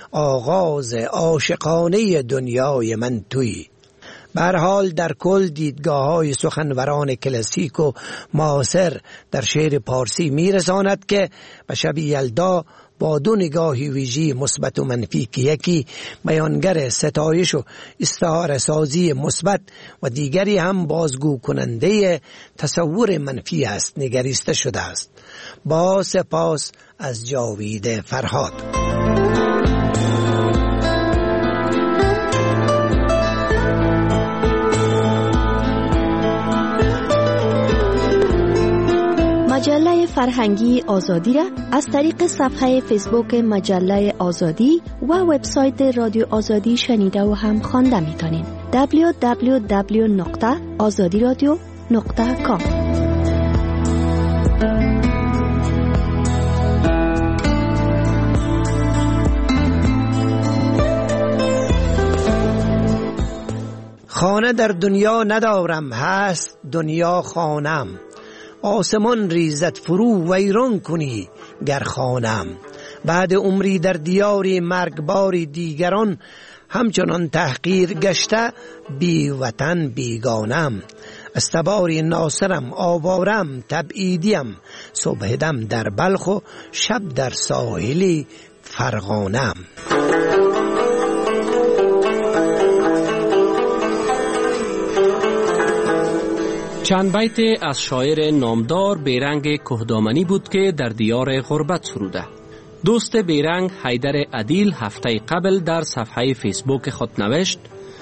آغاز عاشقانه دنیای من تویی. به هر حال در کل دیدگاه‌های سخنوران کلاسیک و معاصر در شعر پارسی میرساند که به شب یلدا با دو نگاهی ویژی مثبت و منفی که یکی بیانگر ستایش و استعاره سازی مثبت و دیگری هم بازگو کننده تصور منفی است نگریسته شده است. با سپاس از جاوید فرهاد. مجله فرهنگی آزادی را از طریق صفحه فیسبوک مجله آزادی و وبسایت رادیو آزادی شنیده و هم خوانده میتونین. www.azadiradio.com. خانه در دنیا ندارم، هست دنیا خانم. آسمان ریزد فرو ویران کنی گر خانم. بعد عمری در دیاری مرگباری دیگران، همچنان تحقیر گشته بی وطن بیگانم. استباری ناصرم آوارم تبعیدیم، صبح دم در بلخ و شب در ساحلی فرغانم. چند بیت از شاعر نامدار بیرنگ کهدامنی بود که در دیار غربت سروده. دوست بیرنگ حیدر عدیل هفته قبل در صفحه فیسبوک خود نوشت: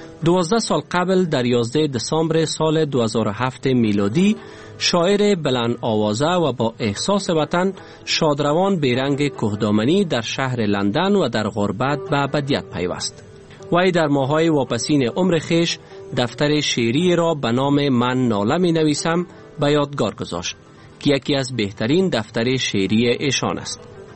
12 سال قبل در 11 دسامبر سال 2007 میلادی شاعر بلند آوازه و با احساس وطن شادروان بیرنگ کهدامنی در شهر لندن و در غربت به ابدیت پیوست. وی در ماهای واپسین عمر خیش دفتر شعری را به نام من ناله می نویسم به یادگار گذاشت که یکی از بهترین دفتر شعری ایشان است.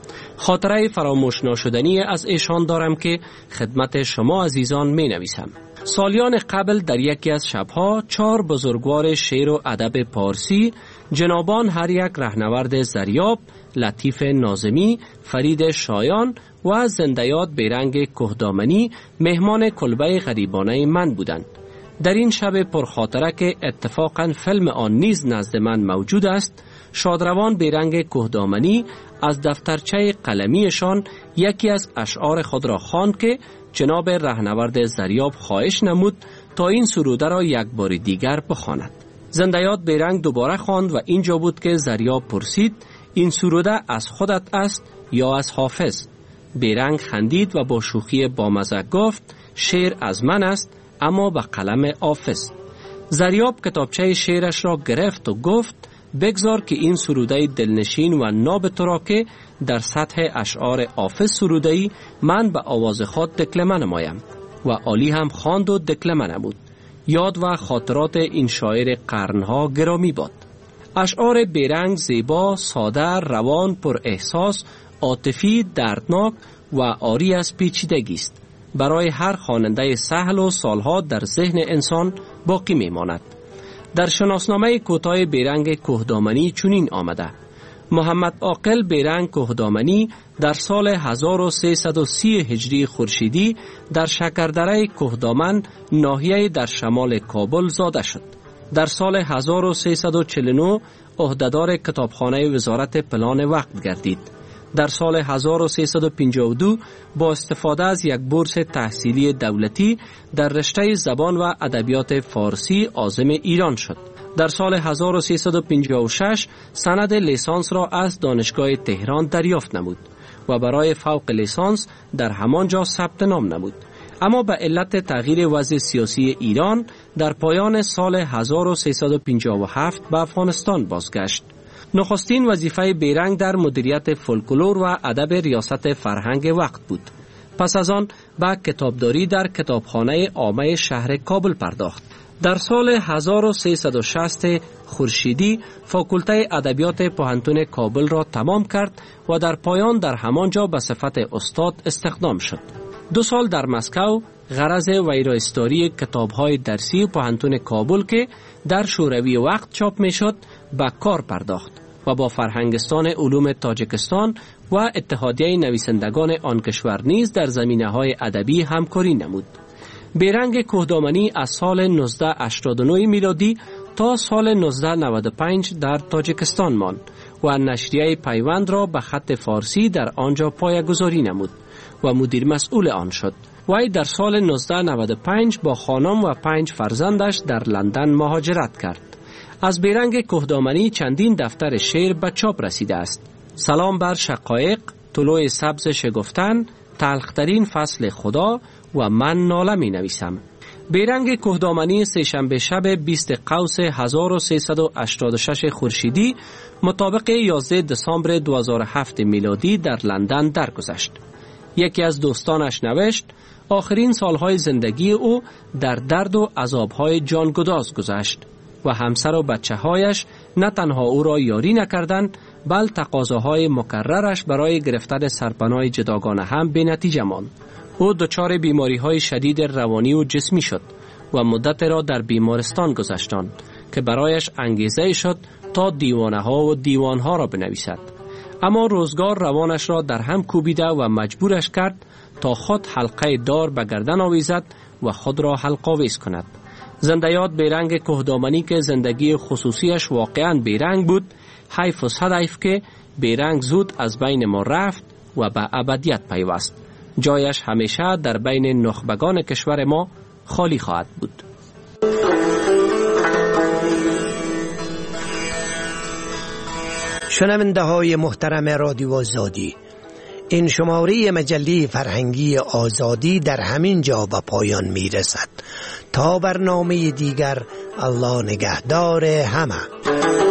خاطره فراموش ناشدنی از ایشان دارم که خدمت شما عزیزان می نویسم. سالیان قبل در یکی از شبها 4 بزرگوار شعر و ادب پارسی، جنابان هر یک رهنورد زریاب، لطیف ناظمی، فرید شایان و زنده‌یاد بیرنگ کهدامنی مهمان کلبه غریبانه من بودند. در این شب پرخاطره که اتفاقا فیلم آن نیز نزد من موجود است، شادروان بیرنگ کهدامنی از دفترچه قلمیشان یکی از اشعار خود را خواند که جناب رهنورد زریاب خواهش نمود تا این سروده را یک بار دیگر بخواند. زنده‌یاد بیرنگ دوباره خواند و اینجا بود که زریاب پرسید: این سروده از خودت است یا از حافظ؟ بیرنگ خندید و با شوخی بامزه گفت: شعر از من است، اما به قلم حافظ. زریاب کتابچه شعرش را گرفت و گفت: بگذار که این سروده دلنشین و ناب تو را که در سطح اشعار حافظ سروده‌ای من به آواز خود دکلمه نمایم. و عالی هم خواند و دکلمه نمود. یاد و خاطرات این شاعر قرنها گرامی باد. اشعار بیرنگ زیبا، ساده، روان، پر احساس، عاطفی، دردناک و عاری از پیچیدگی است. برای هر خواننده سهل و سالها در ذهن انسان باقی میماند. در شناسنامه کوتاه بیرنگ کهدامنی چنین آمده: محمد عاقل بیرنگ کهدامنی در سال 1330 هجری خورشیدی در شکردره کهدامن ناحیه در شمال کابل زاده شد. در سال 1349 عهدهدار کتابخانه وزارت پلان وقت گردید. در سال 1352 با استفاده از یک بورس تحصیلی دولتی در رشته زبان و ادبیات فارسی عازم ایران شد. در سال 1356 سند لیسانس را از دانشگاه تهران دریافت نمود و برای فوق لیسانس در همانجا ثبت نام نمود. اما به علت تغییر وضع سیاسی ایران در پایان سال 1357 به افغانستان بازگشت. نخستین وظیفه بیرنگ در مدیریت فولکلور و ادب ریاست فرهنگ وقت بود. پس از آن به کتابداری در کتابخانه عامه شهر کابل پرداخت. در سال 1360 خورشیدی فاکولته ادبیات پوهنتون کابل را تمام کرد و در پایان در همانجا به صفت استاد استخدام شد. 2 سال در مسکو غرض ویراستاری کتاب‌های درسی پوهنتون کابل که در شوروی وقت چاپ می‌شد به کار پرداخت و با فرهنگستان علوم تاجیکستان و اتحادیه نویسندگان آن کشور نیز در زمینه‌های ادبی همکاری نمود. بیرنگ کهدامنی از سال 1989 میلادی تا سال 1995 در تاجیکستان ماند و نشریه پیوند را به خط فارسی در آنجا پایه‌گذاری نمود و مدیر مسئول آن شد. وی در سال 1995 با خانم و 5 فرزندش در لندن مهاجرت کرد. از بیرنگ کهدامنی چندین دفتر شعر به چاپ رسیده است: سلام بر شقایق، طلوع سبز شگفتن، تلخترین فصل خدا و من ناله می نویسم. بیرنگ کهدامنی سه‌شنبه شب 20 قوس 1386 خورشیدی مطابق 11 دسامبر 2007 میلادی در لندن درگذشت. یکی از دوستانش نوشت آخرین سالهای زندگی او در درد و عذابهای جانگداز گذشت و همسر و بچه‌هایش نه تنها او را یاری نکردند بل تقاضاهای مکررش برای گرفتن سرپناه جداگانه هم به نتیجه ماند. او دچار بیماری‌های شدید روانی و جسمی شد و مدت را در بیمارستان گذشتاند که برایش انگیزه شد تا دیوانه‌ها و دیوانها را بنویسد. اما روزگار روانش را در هم کوبیده و مجبورش کرد تا خود حلقه دار به گردن آویزد و خود را حلق‌آویز کند. زنده‌یاد بیرنگ کهدامنی که زندگی خصوصیش واقعاً بیرنگ بود، حیف و صدیف که بیرنگ زود از بین ما رفت و به ابدیت پیوست. جایش همیشه در بین نخبگان کشور ما خالی خواهد بود. شنونده های محترم رادیو آزادی، این شماره مجله فرهنگی آزادی در همین جا به پایان می رسد. تا برنامه دیگر، الله نگهدار همه.